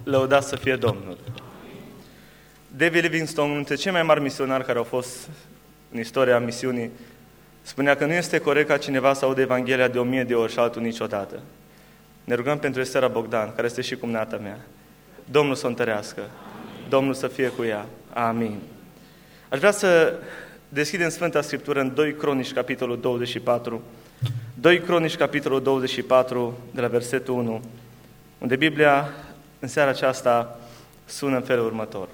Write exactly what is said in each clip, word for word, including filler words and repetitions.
Lăudat să fie Domnul! David Livingstone, unul dintre cei mai mari misionari care au fost în istoria misiunii, spunea că nu este corect ca cineva să audă Evanghelia de o mie de ori și altul niciodată. Ne rugăm pentru Estera Bogdan, care este și cumnata mea. Domnul să o întărească. Amin. Domnul să fie cu ea. Amin. Aș vrea să deschidem Sfânta Scriptură în doi Cronici, capitolul douăzeci și patru. doi Cronici, capitolul douăzeci și patru, de la versetul unu, unde Biblia, în seara aceasta, sună în felul următor.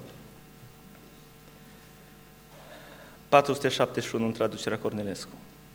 patru sute șaptezeci și unu în traducerea Cornelescu.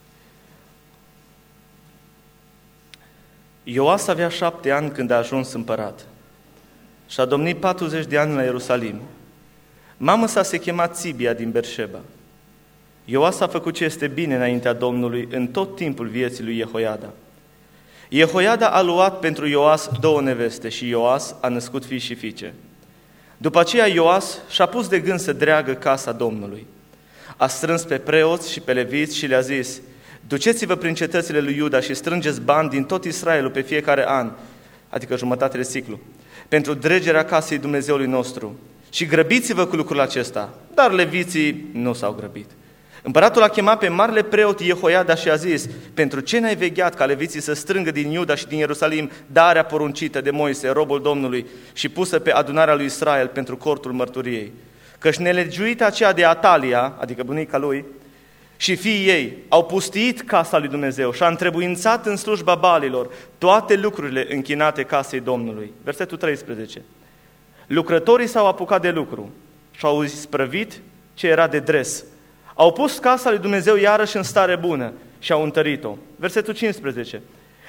Ioas avea șapte ani când a ajuns împărat și a domnit patruzeci de ani la Ierusalim. Mama sa se chema Țibia din Berșeba. Ioas a făcut ce este bine înaintea Domnului în tot timpul vieții lui Jehoiada. Jehoiada a luat pentru Ioas două neveste și Ioas a născut fii și fiice. După aceea Ioas și-a pus de gând să dreagă casa Domnului. A strâns pe preoți și pe leviți și le-a zis: duceți-vă prin cetățile lui Iuda și strângeți bani din tot Israelul pe fiecare an, adică jumătate de ciclu, pentru dregerea casei Dumnezeului nostru. Și grăbiți-vă cu lucrul acesta. Dar leviții nu s-au grăbit. Împăratul a chemat pe marele preot Jehoiada și a zis: pentru ce n-ai vegheat ca leviții să strângă din Iuda și din Ierusalim darea poruncită de Moise, robul Domnului, și pusă pe adunarea lui Israel pentru cortul mărturiei? Căci nelegiuita aceea de Atalia, adică bunica lui, și fiii ei au pustiit casa lui Dumnezeu și a întrebuințat în slujba balilor toate lucrurile închinate casei Domnului. Versetul treisprezece. Lucrătorii s-au apucat de lucru și au isprăvit ce era de dres. Au pus casa lui Dumnezeu iarăși în stare bună și au întărit-o. Versetul cincisprezece.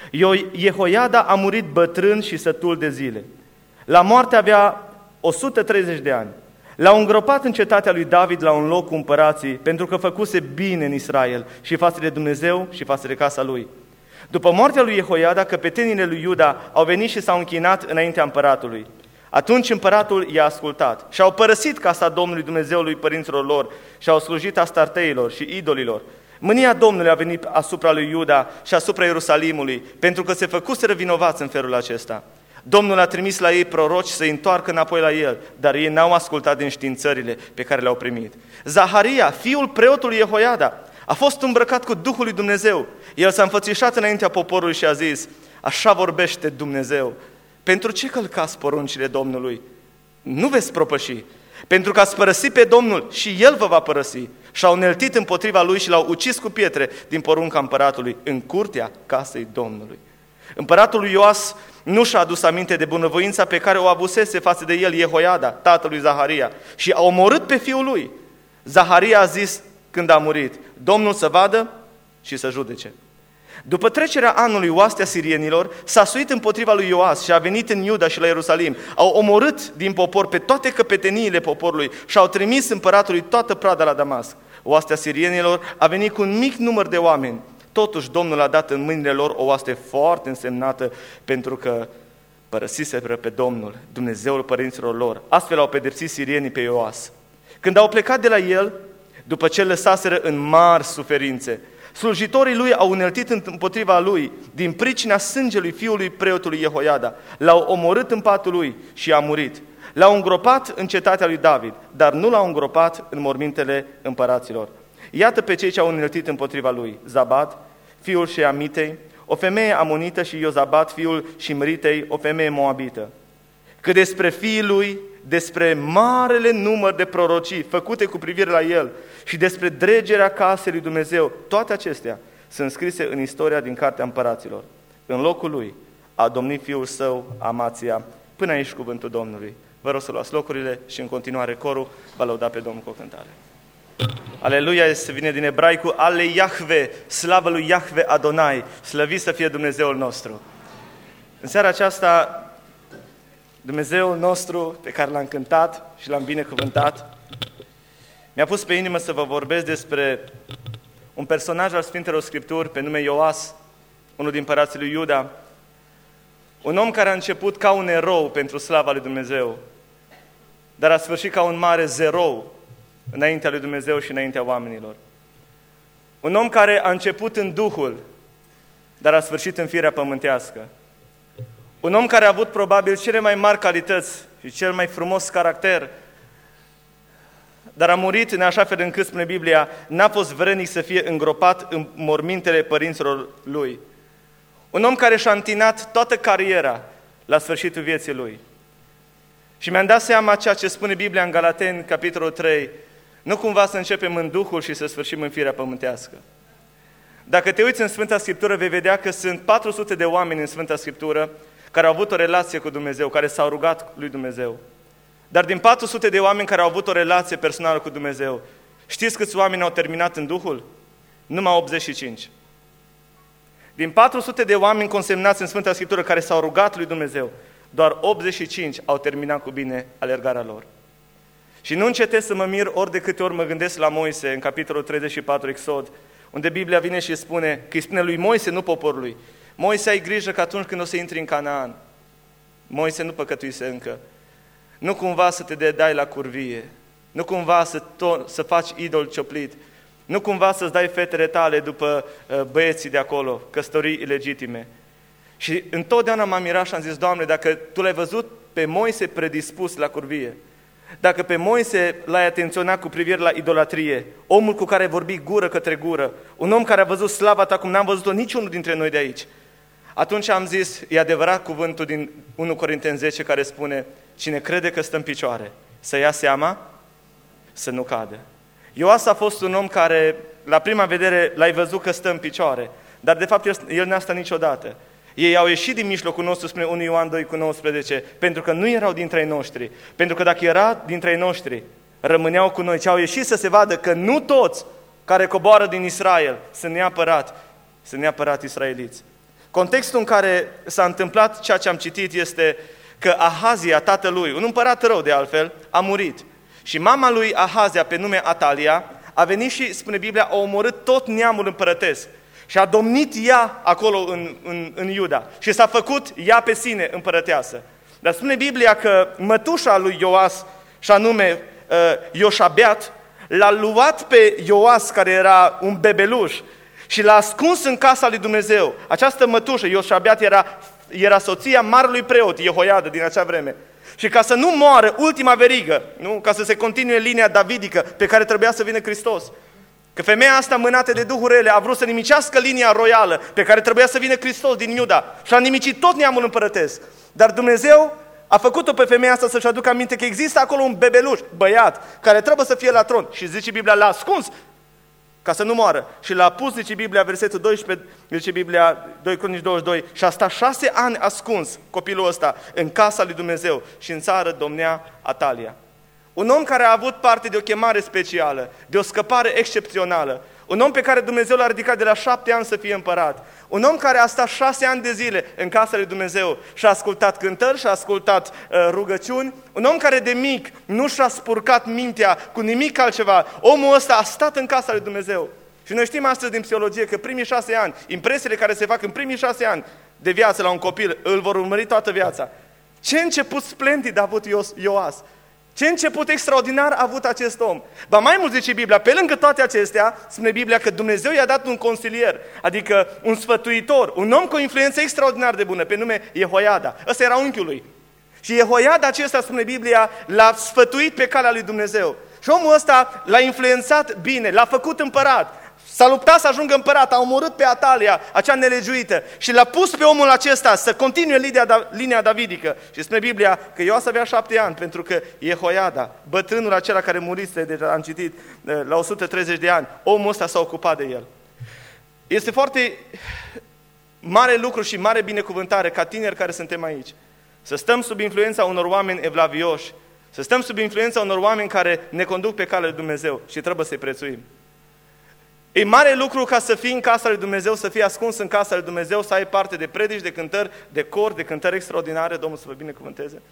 Jehoiada a murit bătrân și sătul de zile. La moarte avea o sută treizeci de ani. L-au îngropat în cetatea lui David la un loc cu împărații, pentru că făcuse bine în Israel și față de Dumnezeu și față de casa lui. După moartea lui Jehoiada, căpetenile lui Iuda au venit și s-au închinat înaintea împăratului. Atunci împăratul i-a ascultat și au părăsit casa Domnului Dumnezeului părinților lor și au slujit astarteilor și idolilor. Mânia Domnului a venit asupra lui Iuda și asupra Ierusalimului, pentru că se făcuseră vinovați în felul acesta. Domnul a trimis la ei proroci să-i întoarcă înapoi la el, dar ei n-au ascultat din științările pe care le-au primit. Zaharia, fiul preotului Jehoiada, a fost îmbrăcat cu Duhul lui Dumnezeu. El s-a înfățișat înaintea poporului și a zis: așa vorbește Dumnezeu. Pentru ce călcați poruncile Domnului? Nu veți propăși. Pentru că ați părăsit pe Domnul și El vă va părăsi. Și-au îneltit împotriva lui și l-au ucis cu pietre din porunca împăratului în curtea casei Domnului. Împăratul lui Ioas nu și-a adus aminte de bunăvoința pe care o avusese față de el Jehoiada, tatălui Zaharia, și a omorât pe fiul lui. Zaharia a zis când a murit: Domnul să vadă și să judece. După trecerea anului, oastea sirienilor s-a suit împotriva lui Ioas și a venit în Iuda și la Ierusalim. Au omorât din popor pe toate căpeteniile poporului și au trimis împăratului toată prada la Damasc. Oastea sirienilor a venit cu un mic număr de oameni. Totuși Domnul a dat în mâinile lor o oaste foarte însemnată, pentru că părăsiseră pe Domnul, Dumnezeul părinților lor. Astfel au pedepsit sirienii pe Ioas. Când au plecat de la el, după ce lăsaseră în mari suferințe, slujitorii lui au înălțit împotriva lui din pricina sângelui fiului preotului Jehoiada. L-au omorât în patul lui și a murit. L-au îngropat în cetatea lui David, dar nu l-au îngropat în mormintele împăraților. Iată pe cei ce au înălțit împotriva lui: Zabad, fiul Șeamitei, o femeie amonită, și Iozabat, fiul Șimritei, o femeie moabită. Că despre fiii lui, despre marele număr de prorocii făcute cu privire la el și despre dregerea casei lui Dumnezeu, toate acestea sunt scrise în istoria din Cartea Împăraților. În locul lui a domnit fiul său, Amația. Până aici cuvântul Domnului. Vă rog să luați locurile și în continuare corul va lăuda pe Domnul cu o cântare. Aleluia, se vine din ebraicul Ale Iahve, slavă lui Iahve Adonai, slăvit să fie Dumnezeul nostru. În seara aceasta, Dumnezeul nostru pe care l-am cântat și l-am binecuvântat, mi-a pus pe inimă să vă vorbesc despre un personaj al Sfintelor Scripturi pe nume Ioas, unul din împărații lui Iuda, un om care a început ca un erou pentru slava lui Dumnezeu, dar a sfârșit ca un mare zerou înaintea lui Dumnezeu și înaintea oamenilor. Un om care a început în Duhul, dar a sfârșit în firea pământească. Un om care a avut probabil cele mai mari calități și cel mai frumos caracter, dar a murit în așa fel încât, spune Biblia, n-a fost vrednic să fie îngropat în mormintele părinților lui. Un om care și-a întinat toată cariera la sfârșitul vieții lui. Și mi-am dat seama ceea ce spune Biblia în Galateni, capitolul trei, nu cumva să începem în Duhul și să sfârșim în firea pământească. Dacă te uiți în Sfânta Scriptură, vei vedea că sunt patru sute de oameni în Sfânta Scriptură care au avut o relație cu Dumnezeu, care s-au rugat lui Dumnezeu. Dar din patru sute de oameni care au avut o relație personală cu Dumnezeu, știți câți oameni au terminat în Duhul? Numai optzeci și cinci. Din patru sute de oameni consemnați în Sfânta Scriptură care s-au rugat lui Dumnezeu, doar optzeci și cinci au terminat cu bine alergarea lor. Și nu încetez să mă mir ori de câte ori mă gândesc la Moise, în capitolul treizeci și patru, Exod, unde Biblia vine și spune, că îi spune lui Moise, nu poporului, Moise, ai grijă că atunci când o să intri în Canaan, Moise nu păcătuise încă, nu cumva să te dedai la curvie, nu cumva să, to- să faci idol cioplit, nu cumva să-ți dai fetele tale după uh, băieții de acolo, căsătorii ilegitime. Și întotdeauna m-am mirat și am zis, Doamne, dacă Tu l-ai văzut pe Moise predispus la curvie, dacă pe Moise l-ai atenționat cu privire la idolatrie, omul cu care vorbi gură către gură, un om care a văzut slava Ta cum n-am văzut-o niciunul dintre noi de aici, atunci am zis, e adevărat cuvântul din unu Corinteni zece care spune, cine crede că stă în picioare, să ia seama, să nu cadă. Ioas a fost un om care, la prima vedere, l-ai văzut că stă în picioare, dar de fapt el, el n-a stat niciodată. Ei au ieșit din mijlocul nostru, spune unu Ioan doi cu nouăsprezece, pentru că nu erau dintre ai noștri. Pentru că dacă era dintre ai noștri, rămâneau cu noi. Ce au ieșit să se vadă că nu toți care coboară din Israel sunt neapărat, sunt neapărat israeliți. Contextul în care s-a întâmplat ceea ce am citit este că Ahazia, tatălui, un împărat rău de altfel, a murit. Și mama lui Ahazia, pe nume Atalia, a venit și, spune Biblia, a omorât tot neamul împărătesc. Și a domnit ea acolo în, în, în Iuda. Și s-a făcut ea pe sine împărăteasă. Dar spune Biblia că mătușa lui Ioas, și anume uh, Ioșabeat, l-a luat pe Ioas, care era un bebeluș, și l-a ascuns în casa lui Dumnezeu. Această mătușă, Ioșabeat, era, era soția marelui preot, Jehoiada, din acea vreme. Și ca să nu moară ultima verigă, nu? Ca să se continue linia davidică pe care trebuia să vină Hristos. Că femeia asta mânată de duhuri rele a vrut să nimicească linia royală pe care trebuia să vină Hristos din Iuda și a nimicit tot neamul împărătesc. Dar Dumnezeu a făcut-o pe femeia asta să-și aducă aminte că există acolo un bebeluș, băiat, care trebuie să fie la tron. Și zice Biblia, l-a ascuns ca să nu moară. Și l-a pus, zice Biblia, versetul doisprezece, zice Biblia, doi Cronici douăzeci și doi, și a stat șase ani ascuns copilul ăsta în casa lui Dumnezeu și în țară domnea Atalia. Un om care a avut parte de o chemare specială, de o scăpare excepțională, un om pe care Dumnezeu l-a ridicat de la șapte ani să fie împărat, un om care a stat șase ani de zile în casa lui Dumnezeu și a ascultat cântări și a ascultat uh, rugăciuni, un om care de mic nu și-a spurcat mintea cu nimic altceva, omul ăsta a stat în casa lui Dumnezeu. Și noi știm astăzi din psihologie că primii șase ani, impresiile care se fac în primii șase ani de viață la un copil, îl vor urmări toată viața. Ce început splendid a avut Ioas! Ce început extraordinar a avut acest om. Ba mai mult zice Biblia, pe lângă toate acestea, spune Biblia că Dumnezeu i-a dat un consilier, adică un sfătuitor, un om cu o influență extraordinar de bună, pe nume Jehoiada. Ăsta era unchiul lui. Și Jehoiada acesta, spune Biblia, l-a sfătuit pe calea lui Dumnezeu. Și omul ăsta l-a influențat bine, l-a făcut împărat. S-a luptat să ajungă împărat, a omorât pe Atalia, acea nelegiuită, și l-a pus pe omul acesta să continue linia, linia davidică. Și spune Biblia că Ioas avea șapte ani, pentru că Jehoiada, bătrânul acela care murise, deja am citit, la o sută treizeci de ani, omul ăsta s-a ocupat de el. Este foarte mare lucru și mare binecuvântare ca tineri care suntem aici, să stăm sub influența unor oameni evlavioși, să stăm sub influența unor oameni care ne conduc pe calea lui Dumnezeu și trebuie să-i prețuim. E mare lucru ca să fii în casa lui Dumnezeu, să fii ascuns în casa lui Dumnezeu, să ai parte de predici, de cântări, de cor, de cântări extraordinare, Domnul să vă binecuvânteze.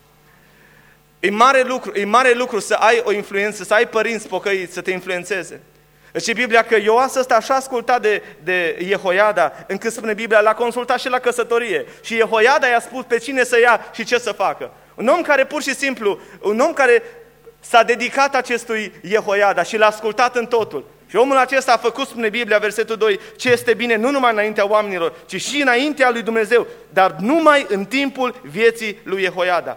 E mare lucru, e mare lucru să ai o influență, să ai părinți pocăiți, să te influențeze. Și Biblia că Ioas ăsta așa ascultat de, de Jehoiada, încât spune Biblia, l-a consultat și la căsătorie. Și Jehoiada i-a spus pe cine să ia și ce să facă. Un om care pur și simplu, un om care s-a dedicat acestui Jehoiada și l-a ascultat în totul. Și omul acesta a făcut, spune Biblia, versetul doi, ce este bine nu numai înaintea oamenilor, ci și înaintea lui Dumnezeu, dar numai în timpul vieții lui Jehoiada.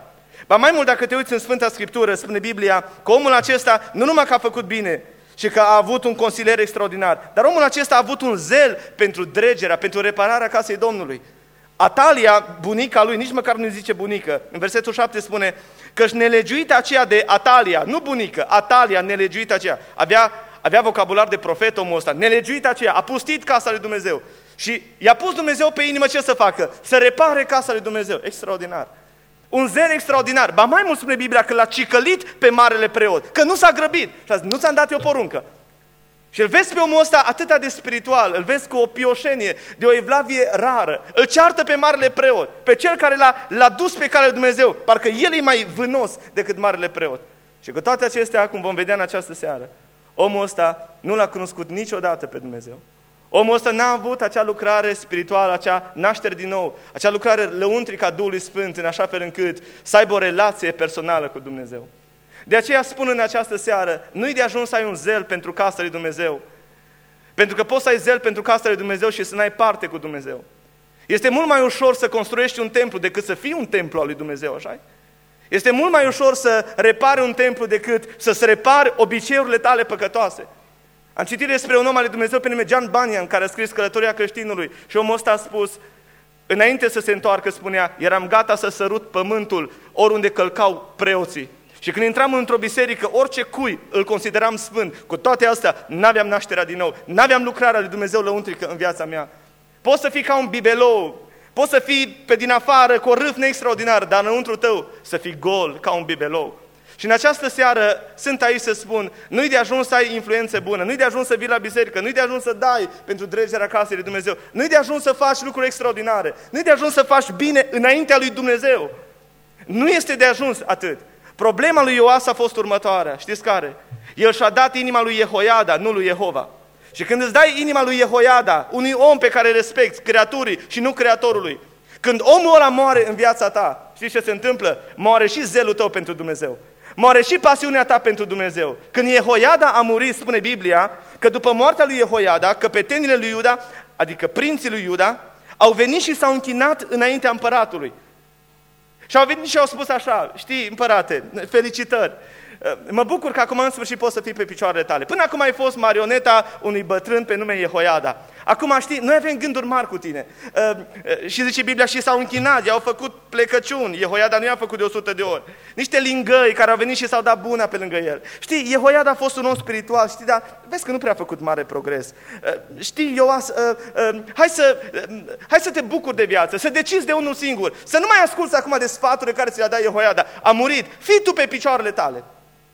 Ba mai mult, dacă te uiți în Sfânta Scriptură, spune Biblia că omul acesta nu numai că a făcut bine, ci că a avut un consilier extraordinar, dar omul acesta a avut un zel pentru dregerea, pentru repararea casei Domnului. Atalia, bunica lui, nici măcar nu zice bunică, în versetul șapte spune că-și nelegiuita aceea de Atalia, nu bunică, Atalia, nelegiuita aceea, avea, avea vocabular de profet omul ăsta, nelegiuita aceea, a pustit casa lui Dumnezeu și i-a pus Dumnezeu pe inimă ce să facă? Să repare casa lui Dumnezeu. Extraordinar. Un zel extraordinar. Ba mai mult spune Biblia că l-a cicălit pe marele preot, că nu s-a grăbit. Și a zis, nu ți-am dat eu poruncă. Și îl vezi pe omul ăsta atât de spiritual, îl vezi cu o pioșenie, de o evlavie rară. Îl ceartă pe marele preot, pe cel care l-a, l-a dus pe calea lui Dumnezeu. Parcă el e mai vânos decât marele preot. Și cu toate acestea, cum vom vedea în această seară, omul ăsta nu l-a cunoscut niciodată pe Dumnezeu. Omul ăsta n-a avut acea lucrare spirituală, acea naștere din nou, acea lucrare lăuntrică a Duhului Sfânt, în așa fel încât să aibă o relație personală cu Dumnezeu. De aceea spun în această seară, nu-i de ajuns să ai un zel pentru casa lui Dumnezeu. Pentru că poți să ai zel pentru casa lui Dumnezeu și să n-ai parte cu Dumnezeu. Este mult mai ușor să construiești un templu decât să fii un templu al lui Dumnezeu, așa? Este mult mai ușor să repari un templu decât să-ți repari obiceiurile tale păcătoase. Am citit despre un om al lui Dumnezeu pe nume John Bunyan, care a scris Călătoria creștinului și omul ăsta a spus, înainte să se întoarcă, spunea, eram gata să sărut pământul oriunde călcau preoții. Și când intram într-o biserică, orice cui îl consideram sfânt. Cu toate astea, n-aveam nașterea din nou, n-aveam lucrarea lui Dumnezeu lăuntrică în viața mea. Poți să fii ca un bibelou, poți să fii pe din afară cu o râvnă extraordinară, dar înăuntru tău să fii gol ca un bibelou. Și în această seară sunt aici să spun, nu-i de ajuns să ai influențe bună, nu-i de ajuns să vii la biserică, nu-i de ajuns să dai pentru dregerea casei lui Dumnezeu, nu-i de ajuns să faci lucruri extraordinare, nu-i de ajuns să faci bine înaintea lui Dumnezeu. Nu este de ajuns atât. Problema lui Ioas a fost următoarea, știți care? El și-a dat inima lui Jehoiada, nu lui Jehova. Și când îți dai inima lui Jehoiada, unui om pe care îl respecti, creaturii și nu creatorului, când omul ăla moare în viața ta, știți ce se întâmplă? Moare și zelul tău pentru Dumnezeu. Moare și pasiunea ta pentru Dumnezeu. Când Jehoiada a murit, spune Biblia, că după moartea lui Jehoiada, căpetenile lui Iuda, adică prinții lui Iuda, au venit și s-au închinat înaintea împăratului. Și au venit și au spus așa, știi, împărate, felicitări, mă bucur că acum în sfârșit poți să fii pe picioarele tale. Până acum ai fost marioneta unui bătrân pe nume Jehoiada. Acum știi, noi avem gânduri mari cu tine. Și zice Biblia, și s-au închinat, i-au făcut plecăciuni. Jehoiada nu i-a făcut de o sută de ori. Niște lingăi care au venit și s-au dat buna pe lângă el. Știi, Jehoiada a fost un om spiritual, știi, dar vezi că nu prea a făcut mare progres. Știi, Ioas, hai să, hai să te bucuri de viață, să decizi de unul singur, să nu mai asculți acum de sfaturile care ți le-a dat Jehoiada. A murit, fii tu pe picioarele tale.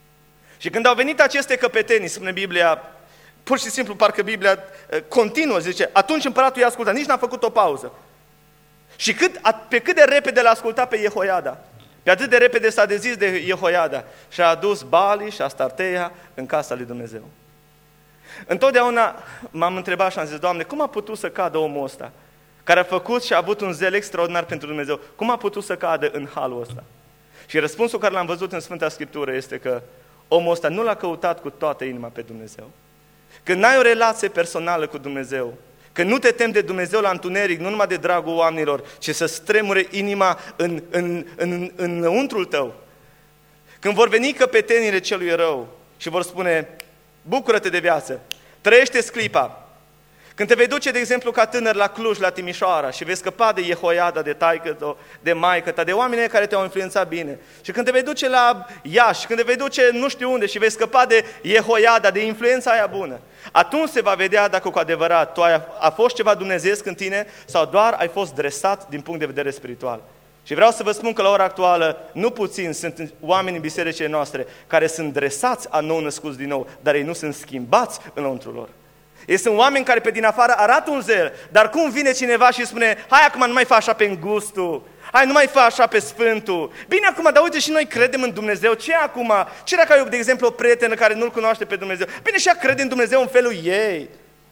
Și când au venit aceste căpetenii, spune Biblia, pur și simplu, parcă Biblia continuă, zice, atunci împăratul i-a ascultat, nici n-a făcut o pauză. Și cât, pe cât de repede l-a ascultat pe Jehoiada, pe atât de repede s-a dezis de Jehoiada și a adus Bali și Astarteia în casa lui Dumnezeu. Întotdeauna m-am întrebat și am zis, Doamne, cum a putut să cadă omul ăsta, care a făcut și a avut un zel extraordinar pentru Dumnezeu, cum a putut să cadă în halul ăsta? Și răspunsul care l-am văzut în Sfânta Scriptură este că omul ăsta nu l-a căutat cu toată inima pe Dumnezeu. Când n-ai o relație personală cu Dumnezeu, când nu te temi de Dumnezeu la întuneric, nu numai de dragul oamenilor, ci să stremure inima în, în, în, în, înăuntrul tău. Când vor veni căpetenile celui rău și vor spune, bucură-te de viață, trăiește-ți clipa. Când te vei duce, de exemplu, ca tânăr la Cluj, la Timișoara și vei scăpa de Jehoiada, de taică, de maică ta, de oameni care te-au influențat bine. Și când te vei duce la Iași, când te vei duce nu știu unde și vei scăpa de Jehoiada, de influența aia bună, atunci se va vedea dacă cu adevărat tu ai, a fost ceva dumnezeiesc în tine sau doar ai fost dresat din punct de vedere spiritual. Și vreau să vă spun că la ora actuală, nu puțin sunt oameni în bisericile noastre care sunt dresați a nou născuți din nou, dar ei nu sunt schimbați înăuntru lor. Ei sunt oameni care pe din afară arată un zel, dar cum vine cineva și spune, hai acum nu mai fă așa pe îngustul, hai nu mai fă așa pe Sfântul. Bine acum, dar uite și noi credem în Dumnezeu, ce acum? Ce dacă ai, de exemplu, o prietenă care nu-L cunoaște pe Dumnezeu? Bine, și ea crede în Dumnezeu în felul ei.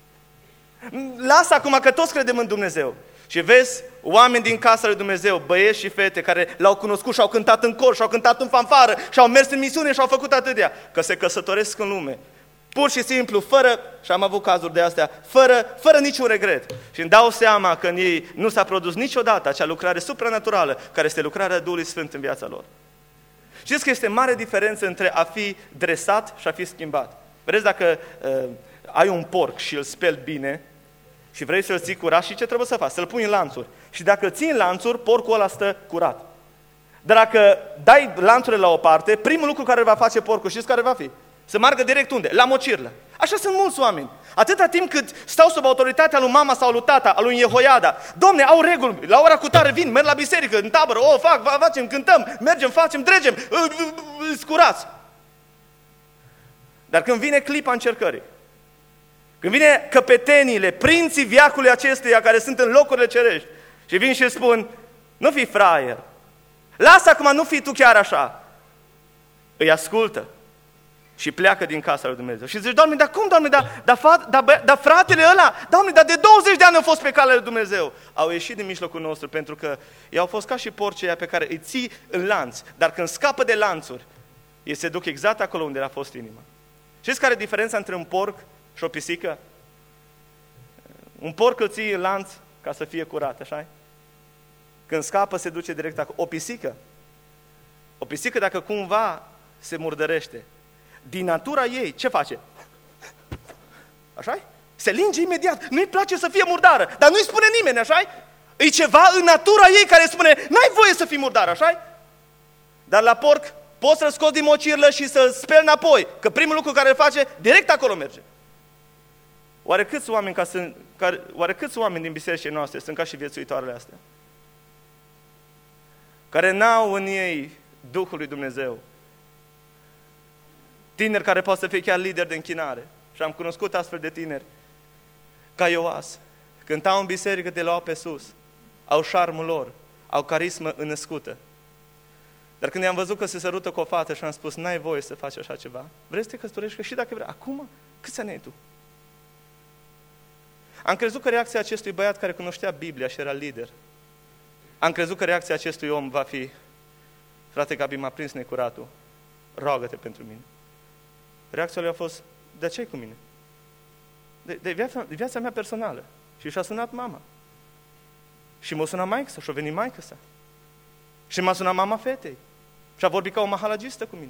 Lasă acum că toți credem în Dumnezeu. Și vezi oameni din casa lui Dumnezeu, băieți și fete care l-au cunoscut și au cântat în cor, și au cântat în fanfară, și au mers în misiune și au făcut atâtea, că se căsătoresc în lume. Pur și simplu, fără, și am avut cazuri de astea, fără, fără niciun regret. Și îmi dau seama că în ei nu s-a produs niciodată acea lucrare supranaturală, care este lucrarea Duhului Sfânt în viața lor. Știți că este mare diferență între a fi dresat și a fi schimbat. Vedeți, dacă uh, ai un porc și îl speli bine și vrei să-l ții curat, și ce trebuie să faci? Să-l pui în lanțuri. Și dacă îl ții în lanțuri, porcul ăla stă curat. Dar dacă dai lanțurile la o parte, primul lucru care va face porcul, știți care va fi? Să meargă direct unde? La mocirlă. Așa sunt mulți oameni. Atâta timp cât stau sub autoritatea lui mama sau lui tata, a lui Jehoiada, Domne, au reguli, la ora cu tare vin, merg la biserică, în tabără, o, fac, facem, cântăm, mergem, facem, dregem, scurați. Dar când vine clipa încercării, când vine căpeteniile, prinții viacului acestuia care sunt în locurile cerești și vin și spun, nu fi fraier, lasă acum, nu fii tu chiar așa, îi ascultă și pleacă din casa lui Dumnezeu. Și zici, Doamne, dar cum, Doamne, dar, dar, dar, dar fratele ăla, Doamne, dar de douăzeci de ani au fost pe calea lui Dumnezeu. Au ieșit din mijlocul nostru pentru că ei au fost ca și porcii pe care îi ții în lanț, dar când scapă de lanțuri, ei se duc exact acolo unde a fost inima. Știți care e diferența între un porc și o pisică? Un porc îl ții în lanț ca să fie curat, așa? Când scapă, se duce direct acolo. O pisică, o pisică dacă cumva se murdărește, din natura ei, ce face? Așa-i? Se linge imediat. Nu-i place să fie murdară, dar nu-i spune nimeni, așa-i? E ceva în natura ei care spune, n-ai voie să fii murdară, așa-i? Dar la porc poți să-l scoți din mocirlă și să-l speli înapoi, că primul lucru care îl face, direct acolo merge. Oare câți oameni, ca să, care, oare câți oameni din bisericile noastre sunt ca și viețuitoarele astea? Care n-au în ei Duhul lui Dumnezeu. Tineri care pot să fie chiar lideri de închinare. Și am cunoscut astfel de tineri ca Ioas. Cântau în biserică, te luau pe sus. Au șarmul lor, au carismă înnăscută. Dar când i-am văzut că se sărută cu o fată și am spus, n-ai voie să faci așa ceva, vrei să te căsătorești? Că și dacă vrei, acum, câți ani ai tu? Am crezut că reacția acestui băiat care cunoștea Biblia și era lider, am crezut că reacția acestui om va fi, frate Gabi, m-a prins necuratul, roagă-te pentru mine. Reacția lui a fost, de ce ai cu mine? De, de, viața, de viața mea personală. Și și-a sunat mama. Și m-a sunat maică sa, și-a venit maică sa. Și m-a sunat mama fetei. Și a vorbit ca o mahalagistă cu mine.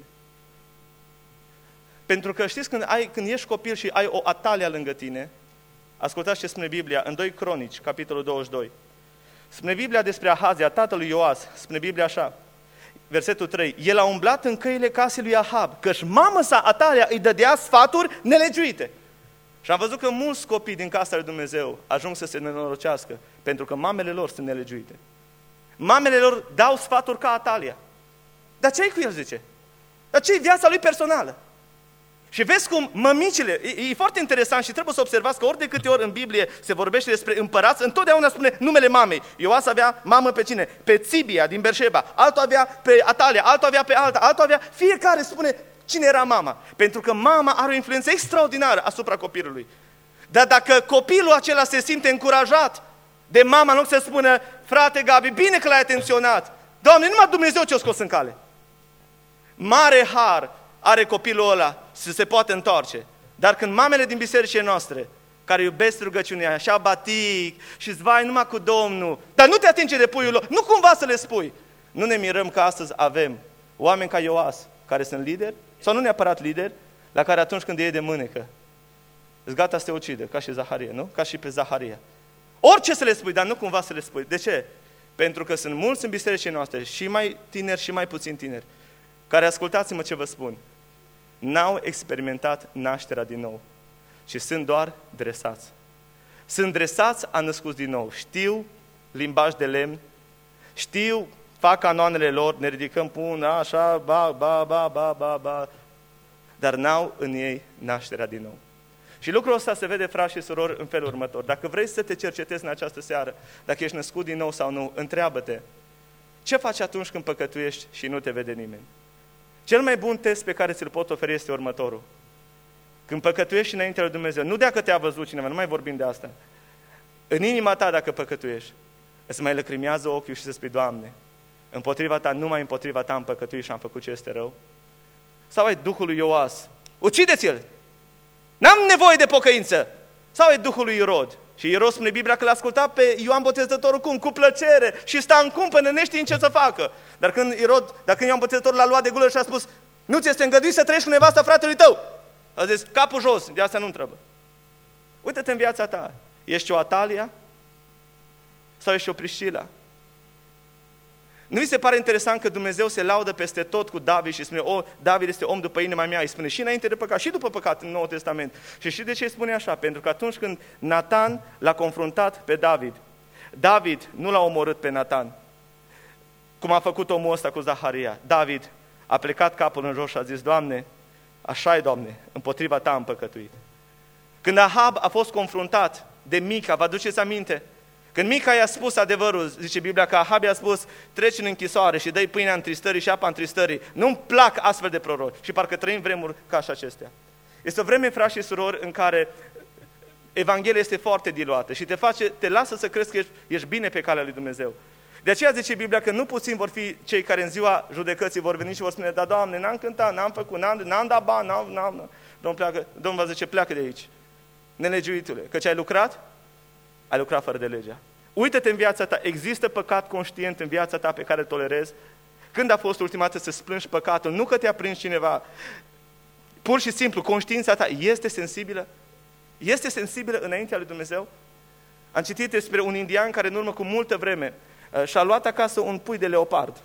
Pentru că știți, când, ai, când ești copil și ai o Atalia lângă tine, ascultați ce spune Biblia în doi Cronici, capitolul douăzeci și doi. Spune Biblia despre Ahazia, tatăl lui Ioas, spune Biblia așa, versetul trei, el a umblat în căile casei lui Ahab, căci mama sa, Atalia, îi dădea sfaturi nelegiuite. Și am văzut că mulți copii din casa lui Dumnezeu ajung să se nenorocească, pentru că mamele lor sunt nelegiuite. Mamele lor dau sfaturi ca Atalia. Dar ce-i cu el, zice? Dar ce-i viața lui personală? Și vezi cum mămicile, e, e foarte interesant și trebuie să observați că ori de câte ori în Biblie se vorbește despre împărați, întotdeauna spune numele mamei. Ioas avea mamă pe cine? Pe Țibia din Berșeba, altul avea pe Atalia, altul avea pe alta, altul avea, fiecare spune cine era mama. Pentru că mama are o influență extraordinară asupra copilului. Dar dacă copilul acela se simte încurajat de mama, în loc să spună, frate Gabi, bine că l-ai atenționat, Doamne, numai Dumnezeu ce-o scos în cale. Mare har are copilul ăla să se poată întoarce. Dar când mamele din bisericile noastre, care iubesc rugăciunea, așa batic și zvai numai cu Domnul, dar nu te atinge de puiul lor, nu cumva să le spui. Nu ne mirăm că astăzi avem oameni ca Ioas, care sunt lideri, sau nu neapărat lideri, la care atunci când iei de mânecă, îți gata să te ucidă, ca și Zaharia, nu? Ca și pe Zaharia. Orice să le spui, dar nu cumva să le spui. De ce? Pentru că sunt mulți în bisericile noastre, și mai tineri și mai puțin tineri, care, ascultați-mă ce vă spun, n-au experimentat nașterea din nou și sunt doar dresați. Sunt dresați a născut din nou. Știu limbaj de lemn, știu, fac canoanele lor, ne ridicăm, pun, așa, ba, ba, ba, ba, ba, ba, dar n-au în ei nașterea din nou. Și lucrul ăsta se vede, frați și surori, în felul următor. Dacă vrei să te cercetezi în această seară, dacă ești născut din nou sau nu, întreabă-te, ce faci atunci când păcătuiești și nu te vede nimeni? Cel mai bun test pe care ți-l pot oferi este următorul. Când păcătuiești înaintea lui Dumnezeu, nu dacă te-a văzut cineva, nu mai vorbim de asta. În inima ta, dacă păcătuiești, îți mai lăcrimează ochiul și să spui, Doamne, împotriva ta, numai împotriva ta am păcătuit și am făcut ce este rău? Sau ai Duhul lui Ioas? Ucideți-l! N-am nevoie de pocăință! Sau ai Duhul lui Irod? Și Irod spune Biblia că l-a ascultat pe Ioan Botezătorul cum? Cu plăcere și sta în cumpănă, neștiind ce să facă. Dar când Irod, dacă Ioan Botezătorul l-a luat de gură și a spus, nu ți este îngăduit să trăiești cu nevasta fratelui tău, a zis, capul jos, de asta nu-mi trebuie. Uită-te în viața ta, ești o Atalia sau ești o Priscila? Nu vi se pare interesant că Dumnezeu se laudă peste tot cu David și spune, o, David este om după inima mea, îi spune și înainte de păcat, și după păcat în Noul Testament. Și știi de ce îi spune așa? Pentru că atunci când Natan l-a confruntat pe David, David nu l-a omorât pe Natan, cum a făcut omul ăsta cu Zaharia. David a plecat capul în jos și a zis, Doamne, așa-i, Doamne, împotriva ta am păcătuit. Când Ahab a fost confruntat de Mica, vă aduceți aminte? Când Mica i-a spus adevărul, zice Biblia că Ahab i-a spus, treci în închisoare și dă-i pâinea întristării și apa întristării. Nu-mi plac astfel de proroci și parcă trăim vremuri ca și acestea. Este o vreme, frați și surori, în care Evanghelia este foarte diluată și te face, te lasă să crezi că ești, ești bine pe calea lui Dumnezeu. De aceea zice Biblia că nu puțin vor fi cei care în ziua judecății vor veni și vor spune, da, Doamne, n-am cântat, n-am făcut, n-am, n-am dat bani, n-am, n-am. Domnul, pleacă, Domnul va zice, pleacă de aici, nelegiuitule, căci ai lucrat, ai lucrat fără de legea. Uită-te în viața ta, există păcat conștient în viața ta pe care îl tolerezi? Când a fost ultima dată să splângi păcatul? Nu că te-a prins cineva, pur și simplu, conștiința ta este sensibilă? Este sensibilă înaintea lui Dumnezeu? Am citit despre un indian care în urmă cu multă vreme și-a luat acasă un pui de leopard.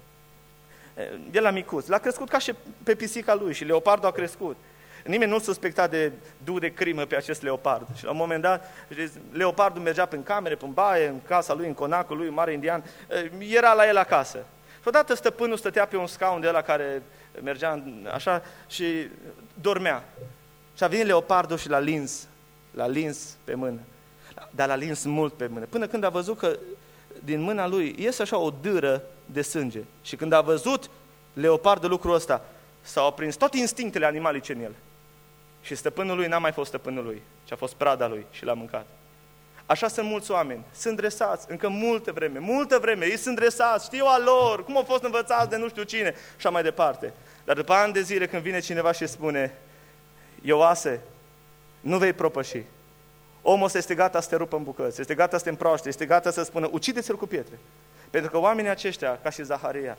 El la micuț, l-a crescut ca și pe pisica lui și leopardul a crescut. Nimeni nu suspecta de duh de crimă pe acest leopard. Și la un moment dat, leopardul mergea prin camere, prin baie, în casa lui, în conacul lui, mare indian, era la el acasă. Și odată stăpânul stătea pe un scaun de ăla care mergea așa și dormea. Și a venit leopardul și l-a lins, l-a lins pe mână. Dar l-a lins mult pe mână, până când a văzut că din mâna lui iese așa o dâră de sânge. Și când a văzut leopardul lucrul ăsta, s-au aprins toate instinctele animalice în el. Și stăpânul lui n-a mai fost stăpânul lui, ci a fost prada lui și l-a mâncat. Așa sunt mulți oameni, sunt dresați încă multă vreme, multă vreme, ei sunt dresați, știu a lor, cum au fost învățați de nu știu cine și așa mai departe. Dar după ani de zile când vine cineva și spune, Ioase, nu vei propăși. Omul ăsta este gata să te rupă în bucăți, este gata să te împroaște, este gata să spună, ucide-ți-l cu pietre. Pentru că oamenii aceștia, ca și Zaharia,